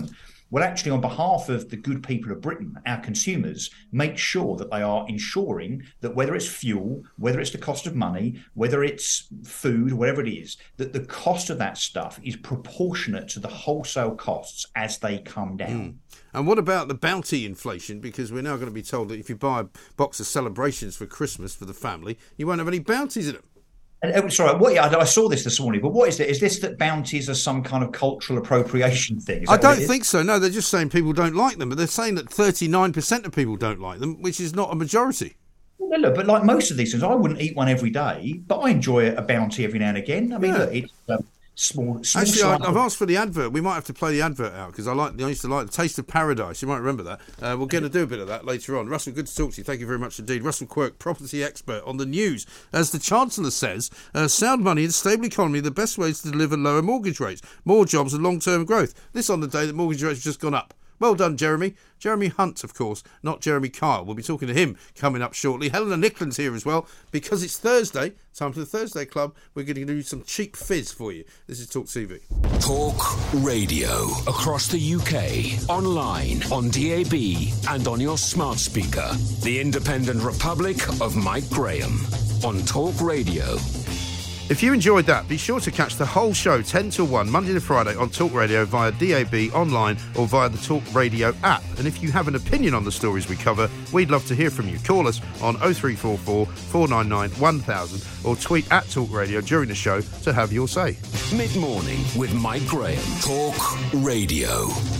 well, actually, on behalf of the good people of Britain, our consumers, make sure that they are ensuring that whether it's fuel, whether it's the cost of money, whether it's food, whatever it is, that the cost of that stuff is proportionate to the wholesale costs as they come down. Mm. And what about the bounty inflation? Because we're now going to be told that if you buy a box of celebrations for Christmas for the family, you won't have any bounties in them. And, sorry, what? Yeah, I saw this this morning, but what is it? Is this that bounties are some kind of cultural appropriation thing? Is I don't think so. No, they're just saying people don't like them, but they're saying that thirty-nine percent of people don't like them, which is not a majority. Well, look, but like most of these things, I wouldn't eat one every day, but I enjoy a bounty every now and again. I mean, yeah. look, it's um, small. small Actually, I, sample. I've asked for the advert. We might have to play the advert out because I like. I used to like the Taste of Paradise. You might remember that. Uh, we're going to do a bit of that later on. Russell, good to talk to you. Thank you very much indeed. Russell Quirk, property expert on the news. As the Chancellor says, uh, sound money and stable economy are the best ways to deliver lower mortgage rates, more jobs and long-term growth. This on the day that mortgage rates have just gone up. Well done, Jeremy. Jeremy Hunt, of course, not Jeremy Kyle. We'll be talking to him coming up shortly. Helena Nickland's here as well because it's Thursday. Time for the Thursday Club. We're going to do some cheap fizz for you. This is Talk T V. Talk Radio. Across the U K. Online, on D A B and on your smart speaker. The Independent Republic of Mike Graham on Talk Radio. If you enjoyed that, be sure to catch the whole show ten till one, Monday to Friday on Talk Radio via D A B, online or via the Talk Radio app. And if you have an opinion on the stories we cover, we'd love to hear from you. Call us on oh three four four, four nine nine, one thousand or tweet at Talk Radio during the show to have your say. Mid-morning with Mike Graham. Talk Radio.